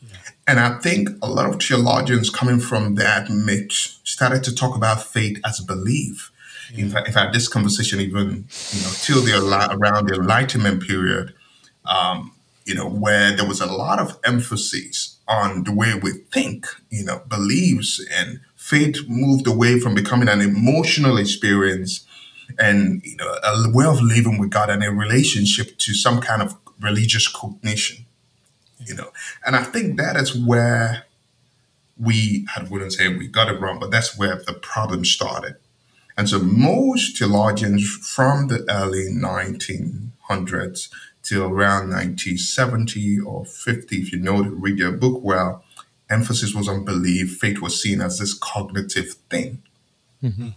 C: And I think a lot of theologians coming from that mix started to talk about faith as belief. In fact, in fact, this conversation even, you know, till the ali- around the Enlightenment period, um, you know, where there was a lot of emphasis on the way we think, you know, beliefs, and faith moved away from becoming an emotional experience and, you know, a way of living with God and a relationship to some kind of religious cognition, you know. And I think that is where we, I wouldn't say we got it wrong, but that's where the problem started. And so most theologians from the early nineteen hundreds till around nineteen seventy or fifty, if you know to read their book well, emphasis was on belief. Faith was seen as this cognitive thing.
A: Mm-hmm.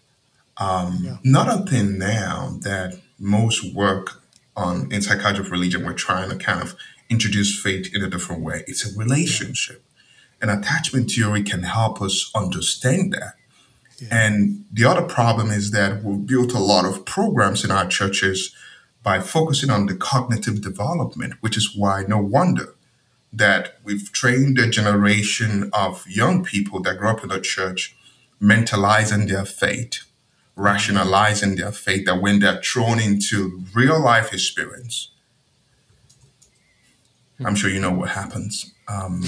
C: Um,
D: Yeah.
C: Not until now that most work on in psychology of religion, we're trying to kind of introduce faith in a different way. It's a relationship. And attachment theory can help us understand that.
D: Yeah.
C: And the other problem is that we've built a lot of programs in our churches by focusing on the cognitive development, which is why no wonder that we've trained a generation of young people that grew up in the church mentalizing their faith, rationalizing their faith, that when they're thrown into real life experience, I'm sure you know what happens. Um,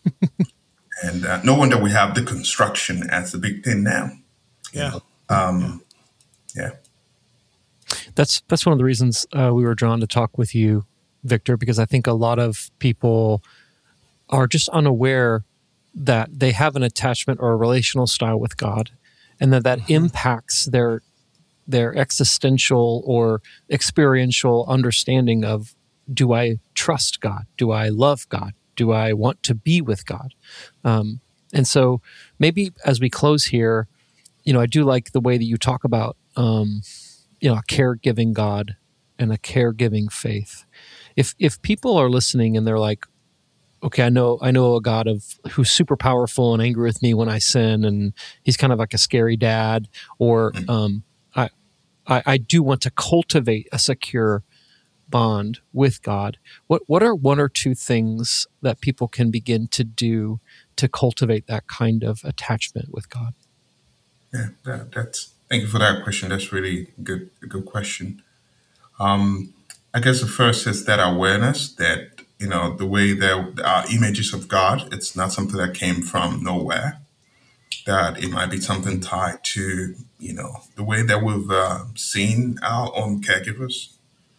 C: and uh, no wonder we have deconstruction as the big thing now.
D: Yeah.
C: Um, yeah.
A: That's that's one of the reasons uh, we were drawn to talk with you, Victor, because I think a lot of people are just unaware that they have an attachment or a relational style with God, and that that impacts their their existential or experiential understanding of, do I trust God? Do I love God? Do I want to be with God? Um, and so maybe as we close here, you know, I do like the way that you talk about, um, you know, a caregiving God and a caregiving faith. If if people are listening and they're like, okay, I know I know a God of who's super powerful and angry with me when I sin, and he's kind of like a scary dad, or um, I, I I do want to cultivate a secure bond with God. What what are one or two things that people can begin to do to cultivate that kind of attachment with God?
C: Yeah, that, that's. Thank you for that question. That's really good. A good question. Um, I guess the first is that awareness that, you know, the way that our images of God, it's not something that came from nowhere. That it might be something tied to, you know, the way that we've uh, seen our own caregivers.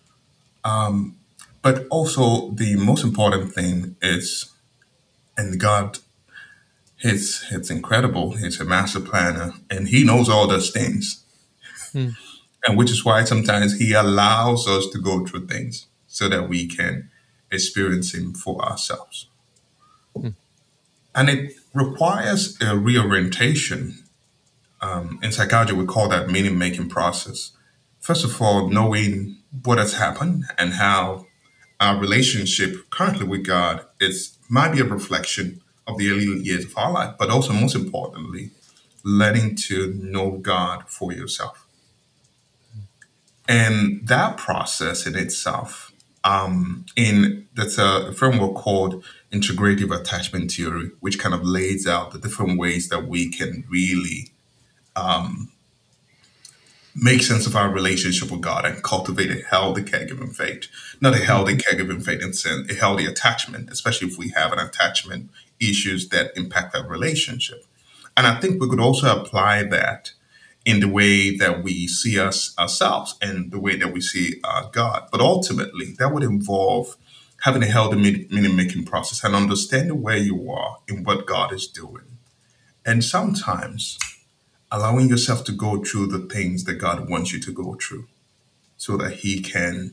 C: Um, but also the most important thing is, and God, it's it's incredible. He's a master planner, and He knows all those things.
A: Hmm.
C: And which is why sometimes He allows us to go through things so that we can experience Him for ourselves.
A: Hmm.
C: And it requires a reorientation. Um, in psychology, we call that meaning making process. First of all, knowing what has happened and how our relationship currently with God is might be a reflection of the early years of our life, but also most importantly, learning to know God for yourself. And that process in itself, um, in that's a framework called integrative attachment theory, which kind of lays out the different ways that we can really make sense of our relationship with God and cultivate a healthy caregiving faith. Not a healthy caregiving faith in sense, a healthy attachment, especially if we have an attachment issues that impact our relationship. And I think we could also apply that in the way that we see us ourselves and the way that we see uh, God. But ultimately, that would involve having a healthy meaning making process and understanding where you are in what God is doing. And sometimes allowing yourself to go through the things that God wants you to go through so that He can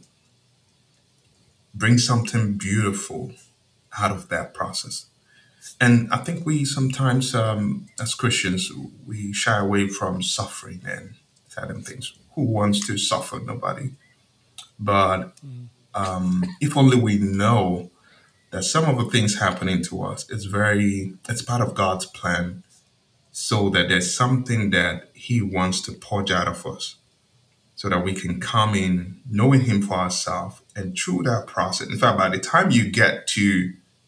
C: bring something beautiful out of that process. And I think we sometimes, um, as Christians, we shy away from suffering and certain things. Who wants to suffer? Nobody. But um, if only we know that some of the things happening to us is very, it's part of God's plan, so that there's something that He wants to purge out of us, so that we can come in knowing Him for ourselves. And through that process, in fact, by the time you get to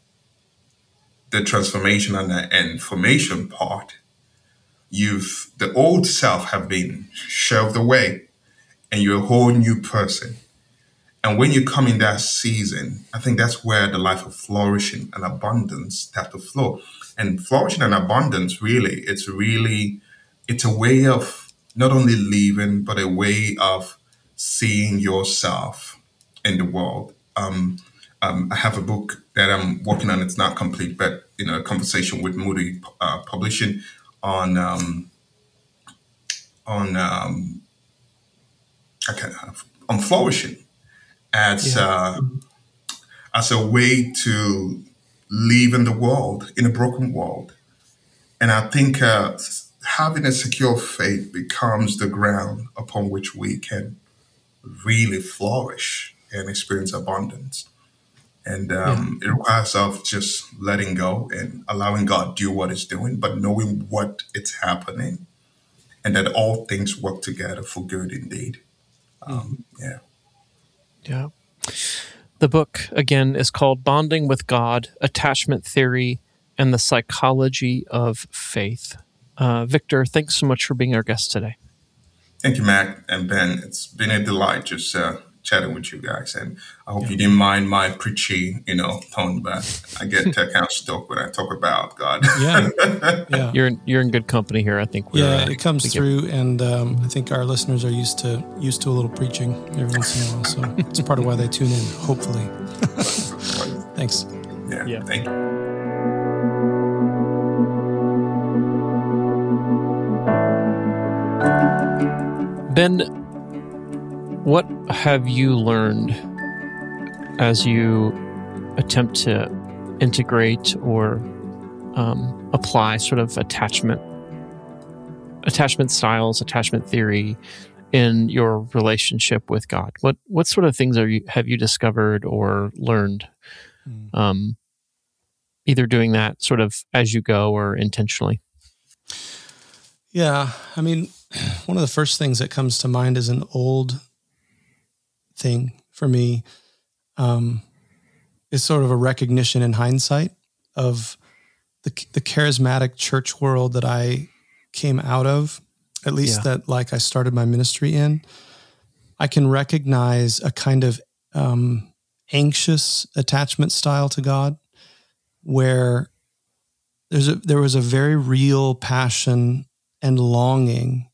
C: the transformation and the and formation part, you've the old self have been shelved away, and you're a whole new person. And when you come in that season, I think that's where the life of flourishing and abundance start to flow. And flourishing and abundance, really, it's really, it's a way of not only living, but a way of seeing yourself in the world. Um, um, I have a book that I'm working on. It's not complete, but you know, a conversation with Moody uh, Publishing on um, on um, I can't, on flourishing as
A: Yeah.
C: uh, as a way to live in the world, in a broken world. And I think uh, having a secure faith becomes the ground upon which we can really flourish and experience abundance. And
A: Yeah.
C: um, it requires of just letting go and allowing God do what He's doing, but knowing what it's happening and that all things work together for good indeed. Um, yeah.
A: Yeah. The book, again, is called Bonding with God, Attachment Theory, and the Psychology of Faith. Uh, Victor, thanks so much for being our guest today.
C: Thank you, Mac and Ben. It's been a delight just uh, chatting with you guys. And I hope yeah. you didn't mind my preachy, you know, tone, but I get uh, kind of stoked when I talk about God.
D: Yeah. yeah.
A: You're, in, you're in good company here. I think we're...
D: Yeah,
A: uh,
D: it comes through, get... and um, I think our listeners are used to used to a little preaching every once in a while. So it's part of why they tune in, hopefully. Thanks.
C: Yeah, yeah. Thank you.
A: Ben, what have you learned as you attempt to integrate or um, apply sort of attachment, attachment styles, attachment theory in your relationship with God? What what sort of things are you have you discovered or learned, um, either doing that sort of as you go or intentionally?
D: Yeah, I mean, one of the first things that comes to mind is an old thing for me. Um, is sort of a recognition in hindsight of the the charismatic church world that I came out of, at least yeah. that like I started my ministry in. I can recognize a kind of um, anxious attachment style to God, where there's a there was a very real passion and longing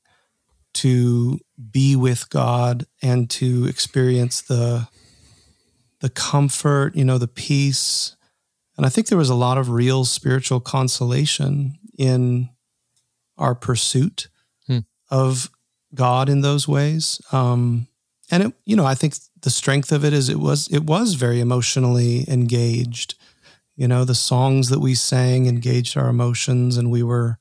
D: to be with God and to experience the the comfort, you know, the peace. And I think there was a lot of real spiritual consolation in our pursuit hmm. of God in those ways. Um, and it, you know, I think the strength of it is it was it was very emotionally engaged. You know, the songs that we sang engaged our emotions, and we were,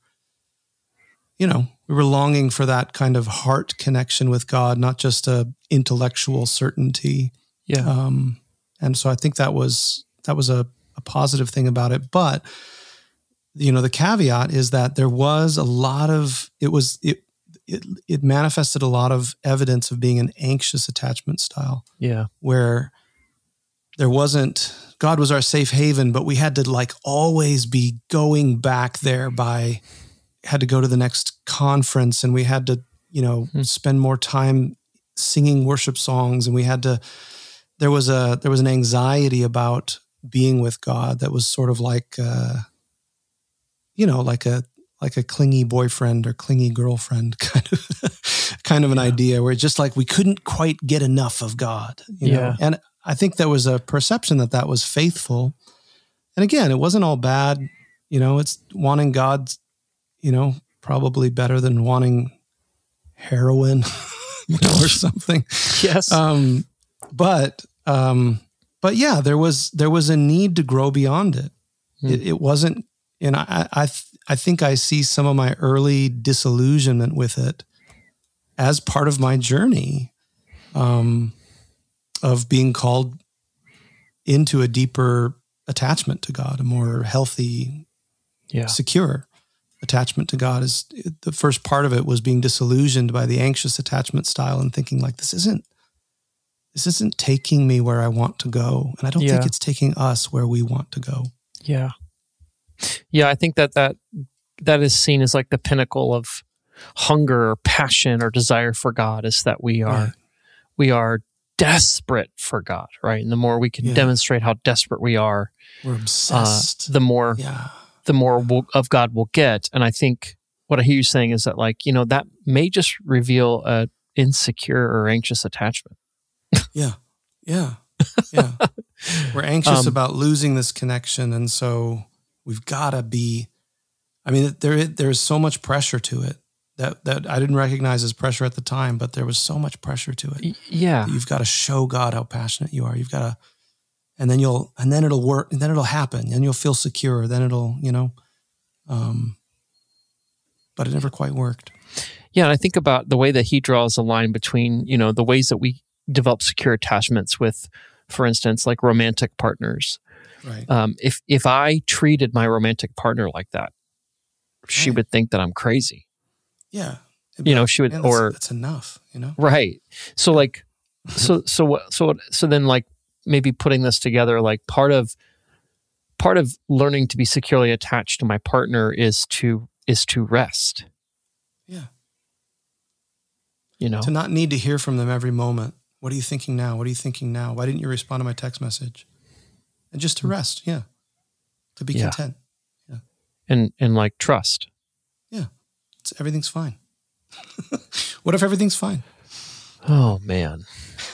D: you know, we were longing for that kind of heart connection with God, not just a intellectual certainty.
A: Yeah.
D: Um, and so I think that was that was a, a positive thing about it. But, you know, the caveat is that there was a lot of, it was, it, it, it manifested a lot of evidence of being an anxious attachment style.
A: Yeah.
D: Where there wasn't, God was our safe haven, but we had to like always be going back there by, had to go to the next conference, and we had to, you know, hmm. spend more time singing worship songs, and we had to, there was a, there was an anxiety about being with God that was sort of like, uh, you know, like a, like a clingy boyfriend or clingy girlfriend kind of, kind of an yeah. idea where it's just like, we couldn't quite get enough of God, you yeah. know? And I think there was a perception that that was faithful. And again, it wasn't all bad, you know, it's wanting God, you know, probably better than wanting heroin you know, or something.
A: Yes.
D: Um, but, um, but yeah, there was, there was a need to grow beyond it. Hmm. It, it wasn't, and I, I, I think I see some of my early disillusionment with it as part of my journey, um, of being called into a deeper attachment to God, a more healthy,
A: yeah.
D: secure attachment to God. Is the first part of it was being disillusioned by the anxious attachment style and thinking like, this isn't, this isn't taking me where I want to go. And I don't
A: yeah.
D: think it's taking us where we want to go.
A: Yeah. Yeah. I think that that, that is seen as like the pinnacle of hunger or passion or desire for God, is that we are, right. we are desperate for God, right? And the more we can yeah. demonstrate how desperate we are,
D: we're obsessed.
A: Uh, the more,
D: yeah.
A: the more we'll, of God we'll get. And I think what I hear you saying is that, like, you know, that may just reveal a insecure or anxious attachment.
D: yeah. Yeah. Yeah. We're anxious um, about losing this connection. And so we've got to be, I mean, there there's so much pressure to it that, that I didn't recognize as pressure at the time, but there was so much pressure to it.
A: Yeah.
D: You've got to show God how passionate you are. You've got to, and then you'll, and then it'll work, and then it'll happen, and you'll feel secure. Then it'll, you know, um, but it never quite worked.
A: Yeah. And I think about the way that he draws a line between, you know, the ways that we develop secure attachments with, for instance, like romantic partners.
D: Right.
A: Um, if, if I treated my romantic partner like that, she right. would think that I'm crazy.
D: Yeah.
A: You know, she would,
D: that's,
A: or
D: that's enough, you know?
A: Right. So like, so, so what, so, so then like maybe putting this together, like part of part of learning to be securely attached to my partner is to is to rest.
D: Yeah.
A: You know,
D: to not need to hear from them every moment. What are you thinking now? What are you thinking now? Why didn't you respond to my text message? And just to rest, yeah. To be
A: Yeah.
D: content. Yeah.
A: And and like trust.
D: Yeah. It's, everything's fine. What if everything's fine?
A: Oh man.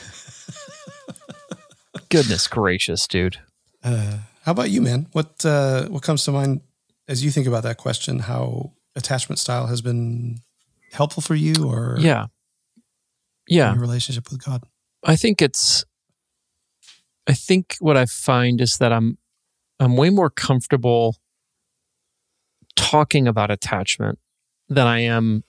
A: Goodness gracious, dude.
D: Uh, how about you, man? What uh, what comes to mind as you think about that question? How attachment style has been helpful for you, or
A: Yeah. Yeah.
D: in your relationship with God?
A: I think it's, I think what I find is that I'm, I'm way more comfortable talking about attachment than I am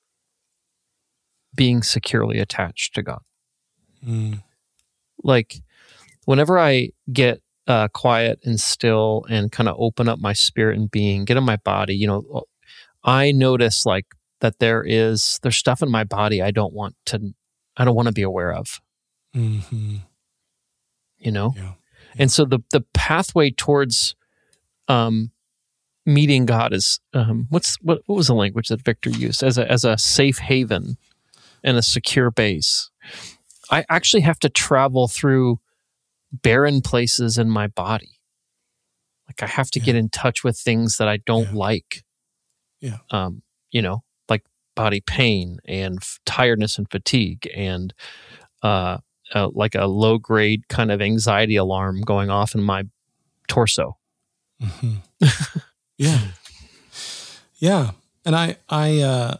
A: being securely attached to God.
D: Mm.
A: Like whenever I get uh, quiet and still and kind of open up my spirit and being, get in my body, you know, I notice like that there is, there's stuff in my body I don't want to, I don't want to be aware of.
D: Mm-hmm.
A: You know?
D: Yeah.
A: And so the the pathway towards um, meeting God is um, what's what what was the language that Victor used as a as a safe haven and a secure base. I actually have to travel through barren places in my body. Like I have to
D: Yeah.
A: get in touch with things that I don't
D: Yeah.
A: like.
D: Yeah.
A: Um, you know, like body pain and f- tiredness and fatigue and uh, uh, like a low grade kind of anxiety alarm going off in my torso.
D: Mm-hmm. Yeah. Yeah. And I, I, uh,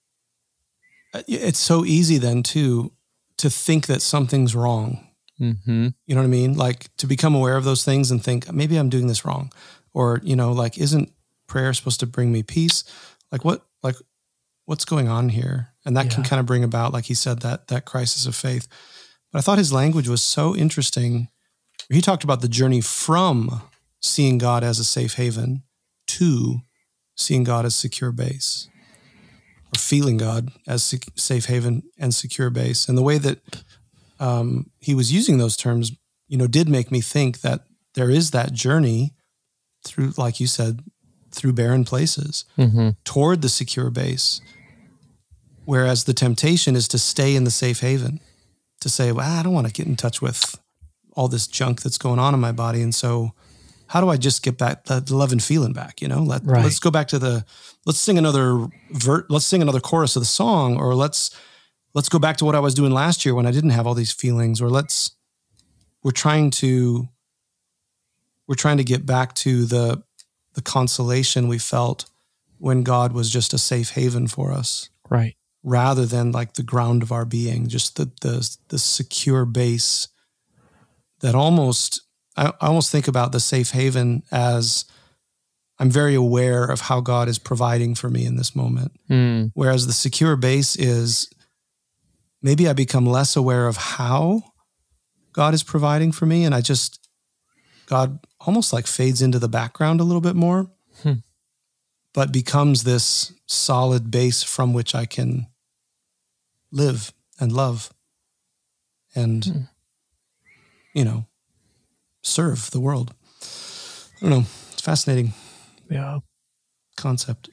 D: it's so easy then too, to think that something's wrong.
A: Mm-hmm.
D: You know what I mean? Like to become aware of those things and think, maybe I'm doing this wrong. Or, you know, like, isn't prayer supposed to bring me peace? Like what, like what's going on here? And that can
A: Yeah.
D: kind of bring about, like he said, that, that crisis of faith. But I thought his language was so interesting. He talked about the journey from seeing God as a safe haven to seeing God as secure base, or feeling God as sec- safe haven and secure base. And the way that um, he was using those terms, you know, did make me think that there is that journey through, like you said, through barren places
A: Mm-hmm.
D: toward the secure base. Whereas the temptation is to stay in the safe haven, to say, well, I don't want to get in touch with all this junk that's going on in my body. And so how do I just get back the love and feeling back? You know, Let,
A: Right.
D: let's go back to the, let's sing another vert, let's sing another chorus of the song, or let's, let's go back to what I was doing last year when I didn't have all these feelings, or let's, we're trying to, we're trying to get back to the, the consolation we felt when God was just a safe haven for us,
A: Right.
D: rather than like the ground of our being, just the, the, the secure base that almost, I, I almost think about the safe haven as I'm very aware of how God is providing for me in this moment.
A: Mm.
D: Whereas the secure base is maybe I become less aware of how God is providing for me. And I just, God almost like fades into the background a little bit more,
A: Hmm.
D: but becomes this solid base from which I can live and love and,
A: Hmm.
D: you know, serve the world. I don't know. It's fascinating
A: Yeah.
D: concept.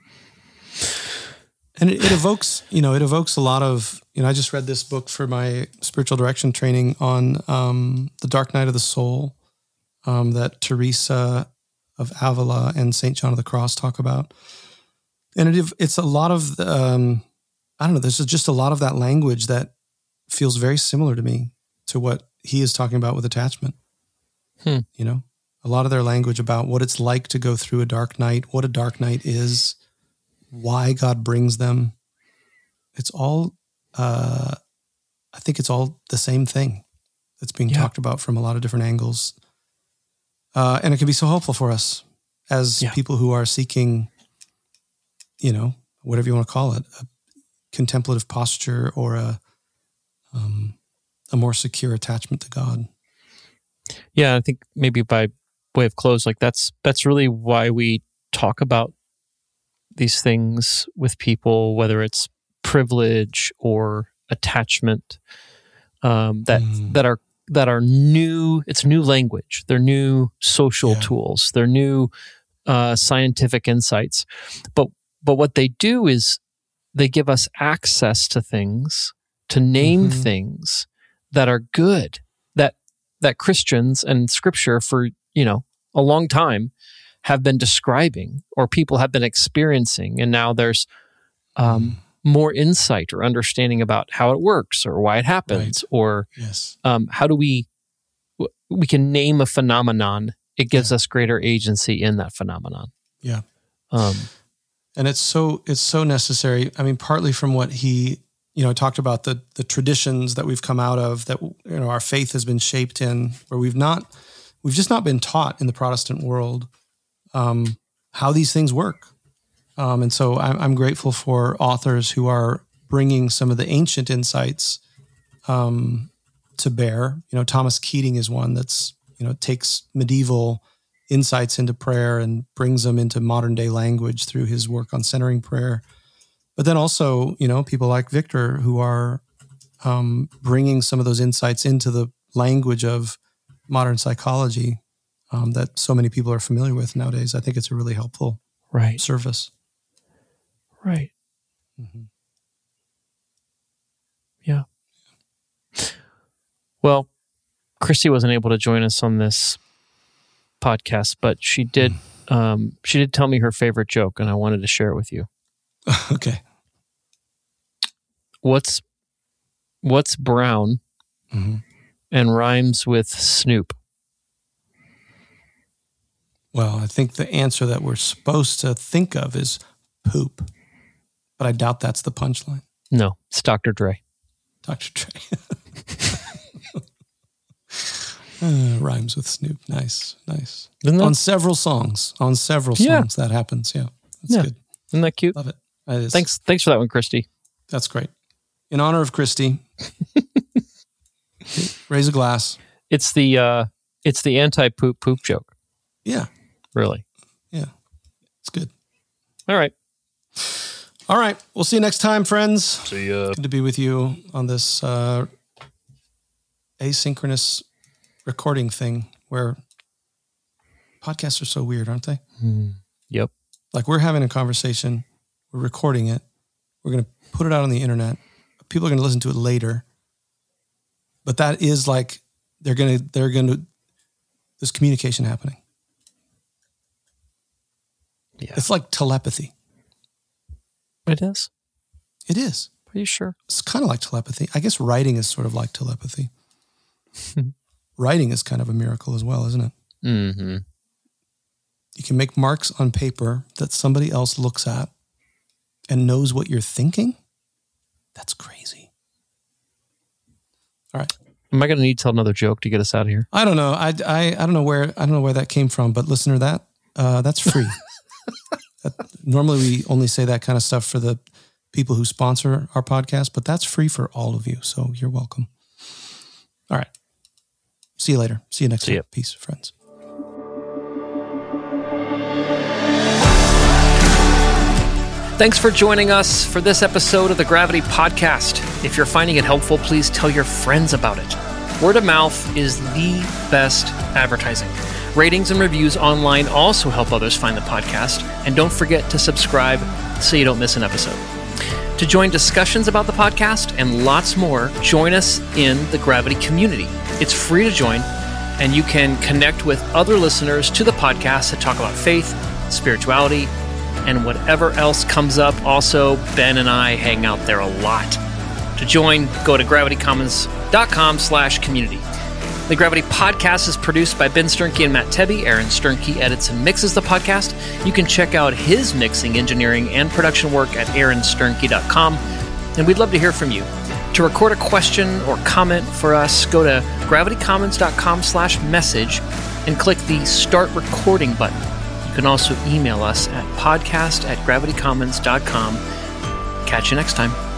D: And it, it evokes, you know, it evokes a lot of, you know, I just read this book for my spiritual direction training on um, the dark night of the soul um, that Teresa of Avila and Saint John of the Cross talk about. And it, it's a lot of, um, I don't know, there's just a lot of that language that feels very similar to me to what he is talking about with attachment.
A: Hmm.
D: You know, a lot of their language about what it's like to go through a dark night, what a dark night is, why God brings them. It's all, uh, I think it's all the same thing that's being
A: Yeah.
D: talked about from a lot of different angles. Uh, and it can be so helpful for us as
A: Yeah.
D: people who are seeking, you know, whatever you want to call it, a contemplative posture or a, um, a more secure attachment to God.
A: Yeah, I think maybe by way of close, like that's that's really why we talk about these things with people, whether it's privilege or attachment, um, that
D: Mm.
A: that are that are new. It's new language. They're new social
D: Yeah.
A: tools. They're new uh, scientific insights. But but what they do is they give us access to things, to name
D: Mhm.
A: things that are good, that that Christians and Scripture for, you know, a long time have been describing or people have been experiencing. And now there's um, more insight or understanding about how it works or why it happens, or
D: Yes.
A: um, how do we, w- we can name a phenomenon. It gives us greater agency in that phenomenon.
D: Yeah.
A: Um,
D: And it's so it's so necessary. I mean, partly from what he, you know, talked about the the traditions that we've come out of, that, you know, our faith has been shaped in, where we've not we've just not been taught in the Protestant world um, how these things work. Um, and so I'm, I'm grateful for authors who are bringing some of the ancient insights um, to bear. You know, Thomas Keating is one that's, you know, takes medieval insights into prayer and brings them into modern day language through his work on centering prayer. But then also, you know, people like Victor who are um, bringing some of those insights into the language of modern psychology um, that so many people are familiar with nowadays. I think it's a really helpful
A: right.
D: service.
A: Right.
D: Mm-hmm.
A: Yeah. Well, Christy wasn't able to join us on this podcast, but she did. Um, she did tell me her favorite joke, and I wanted to share it with you.
D: Okay.
A: What's What's brown
D: Mm-hmm.
A: and rhymes with Snoop?
D: Well, I think the answer that we're supposed to think of is poop, but I doubt that's the punchline.
A: No, it's Doctor Dre.
D: Doctor Dre. uh, rhymes with Snoop. Nice, nice.
A: Isn't that,
D: On several songs. On several
A: Yeah.
D: songs that happens. Yeah, that's
A: Yeah.
D: good.
A: isn't that cute?
D: Love it. That is.
A: Thanks. Thanks for that one, Christy.
D: That's great. In honor of Christy, raise a glass.
A: It's the uh, it's the anti poop poop joke.
D: Yeah,
A: Really.
D: yeah. It's good.
A: All right.
D: All right. We'll see you next time, friends.
A: See ya.
D: Good to be with you on this uh, asynchronous recording thing where podcasts are so weird, aren't they?
A: Hmm. Yep.
D: Like we're having a conversation, we're recording it, we're going to put it out on the internet. People are going to listen to it later. But that is like, they're going to, they're going to, there's communication happening.
A: Yeah.
D: It's like telepathy.
A: It is.
D: It is.
A: Are you sure?
D: It's kind of like telepathy. I guess writing is sort of like telepathy. Writing is kind of a miracle as well, isn't it?
A: Mm-hmm.
D: You can make marks on paper that somebody else looks at and knows what you're thinking. That's crazy. All right.
A: Am I going to need to tell another joke to get us out of here?
D: I don't know. I, I, I don't know where I don't know where that came from, but listener, that uh, that's free. that, normally, we only say that kind of stuff for the people who sponsor our podcast, but that's free for all of you. So you're welcome. All right. See you later. See you next
A: See
D: time.
A: ya.
D: Peace, friends.
A: Thanks for joining us for this episode of the Gravity Podcast. If you're finding it helpful, please tell your friends about it. Word of mouth is the best advertising. Ratings and reviews online also help others find the podcast. And don't forget to subscribe so you don't miss an episode. To join discussions about the podcast and lots more, join us in the Gravity community. It's free to join, and you can connect with other listeners to the podcast to talk about faith, spirituality, and whatever else comes up. Also, Ben and I hang out there a lot. To join, go to gravitycommons.com slash community. The Gravity Podcast is produced by Ben Sternke and Matt Tebbe. Aaron Sternke edits and mixes the podcast. You can check out his mixing, engineering, and production work at aaron sternke dot com. And we'd love to hear from you. To record a question or comment for us, go to gravitycommons.com slash message and click the Start Recording button. You can also email us at podcast at gravitycommons dot com. Catch you next time.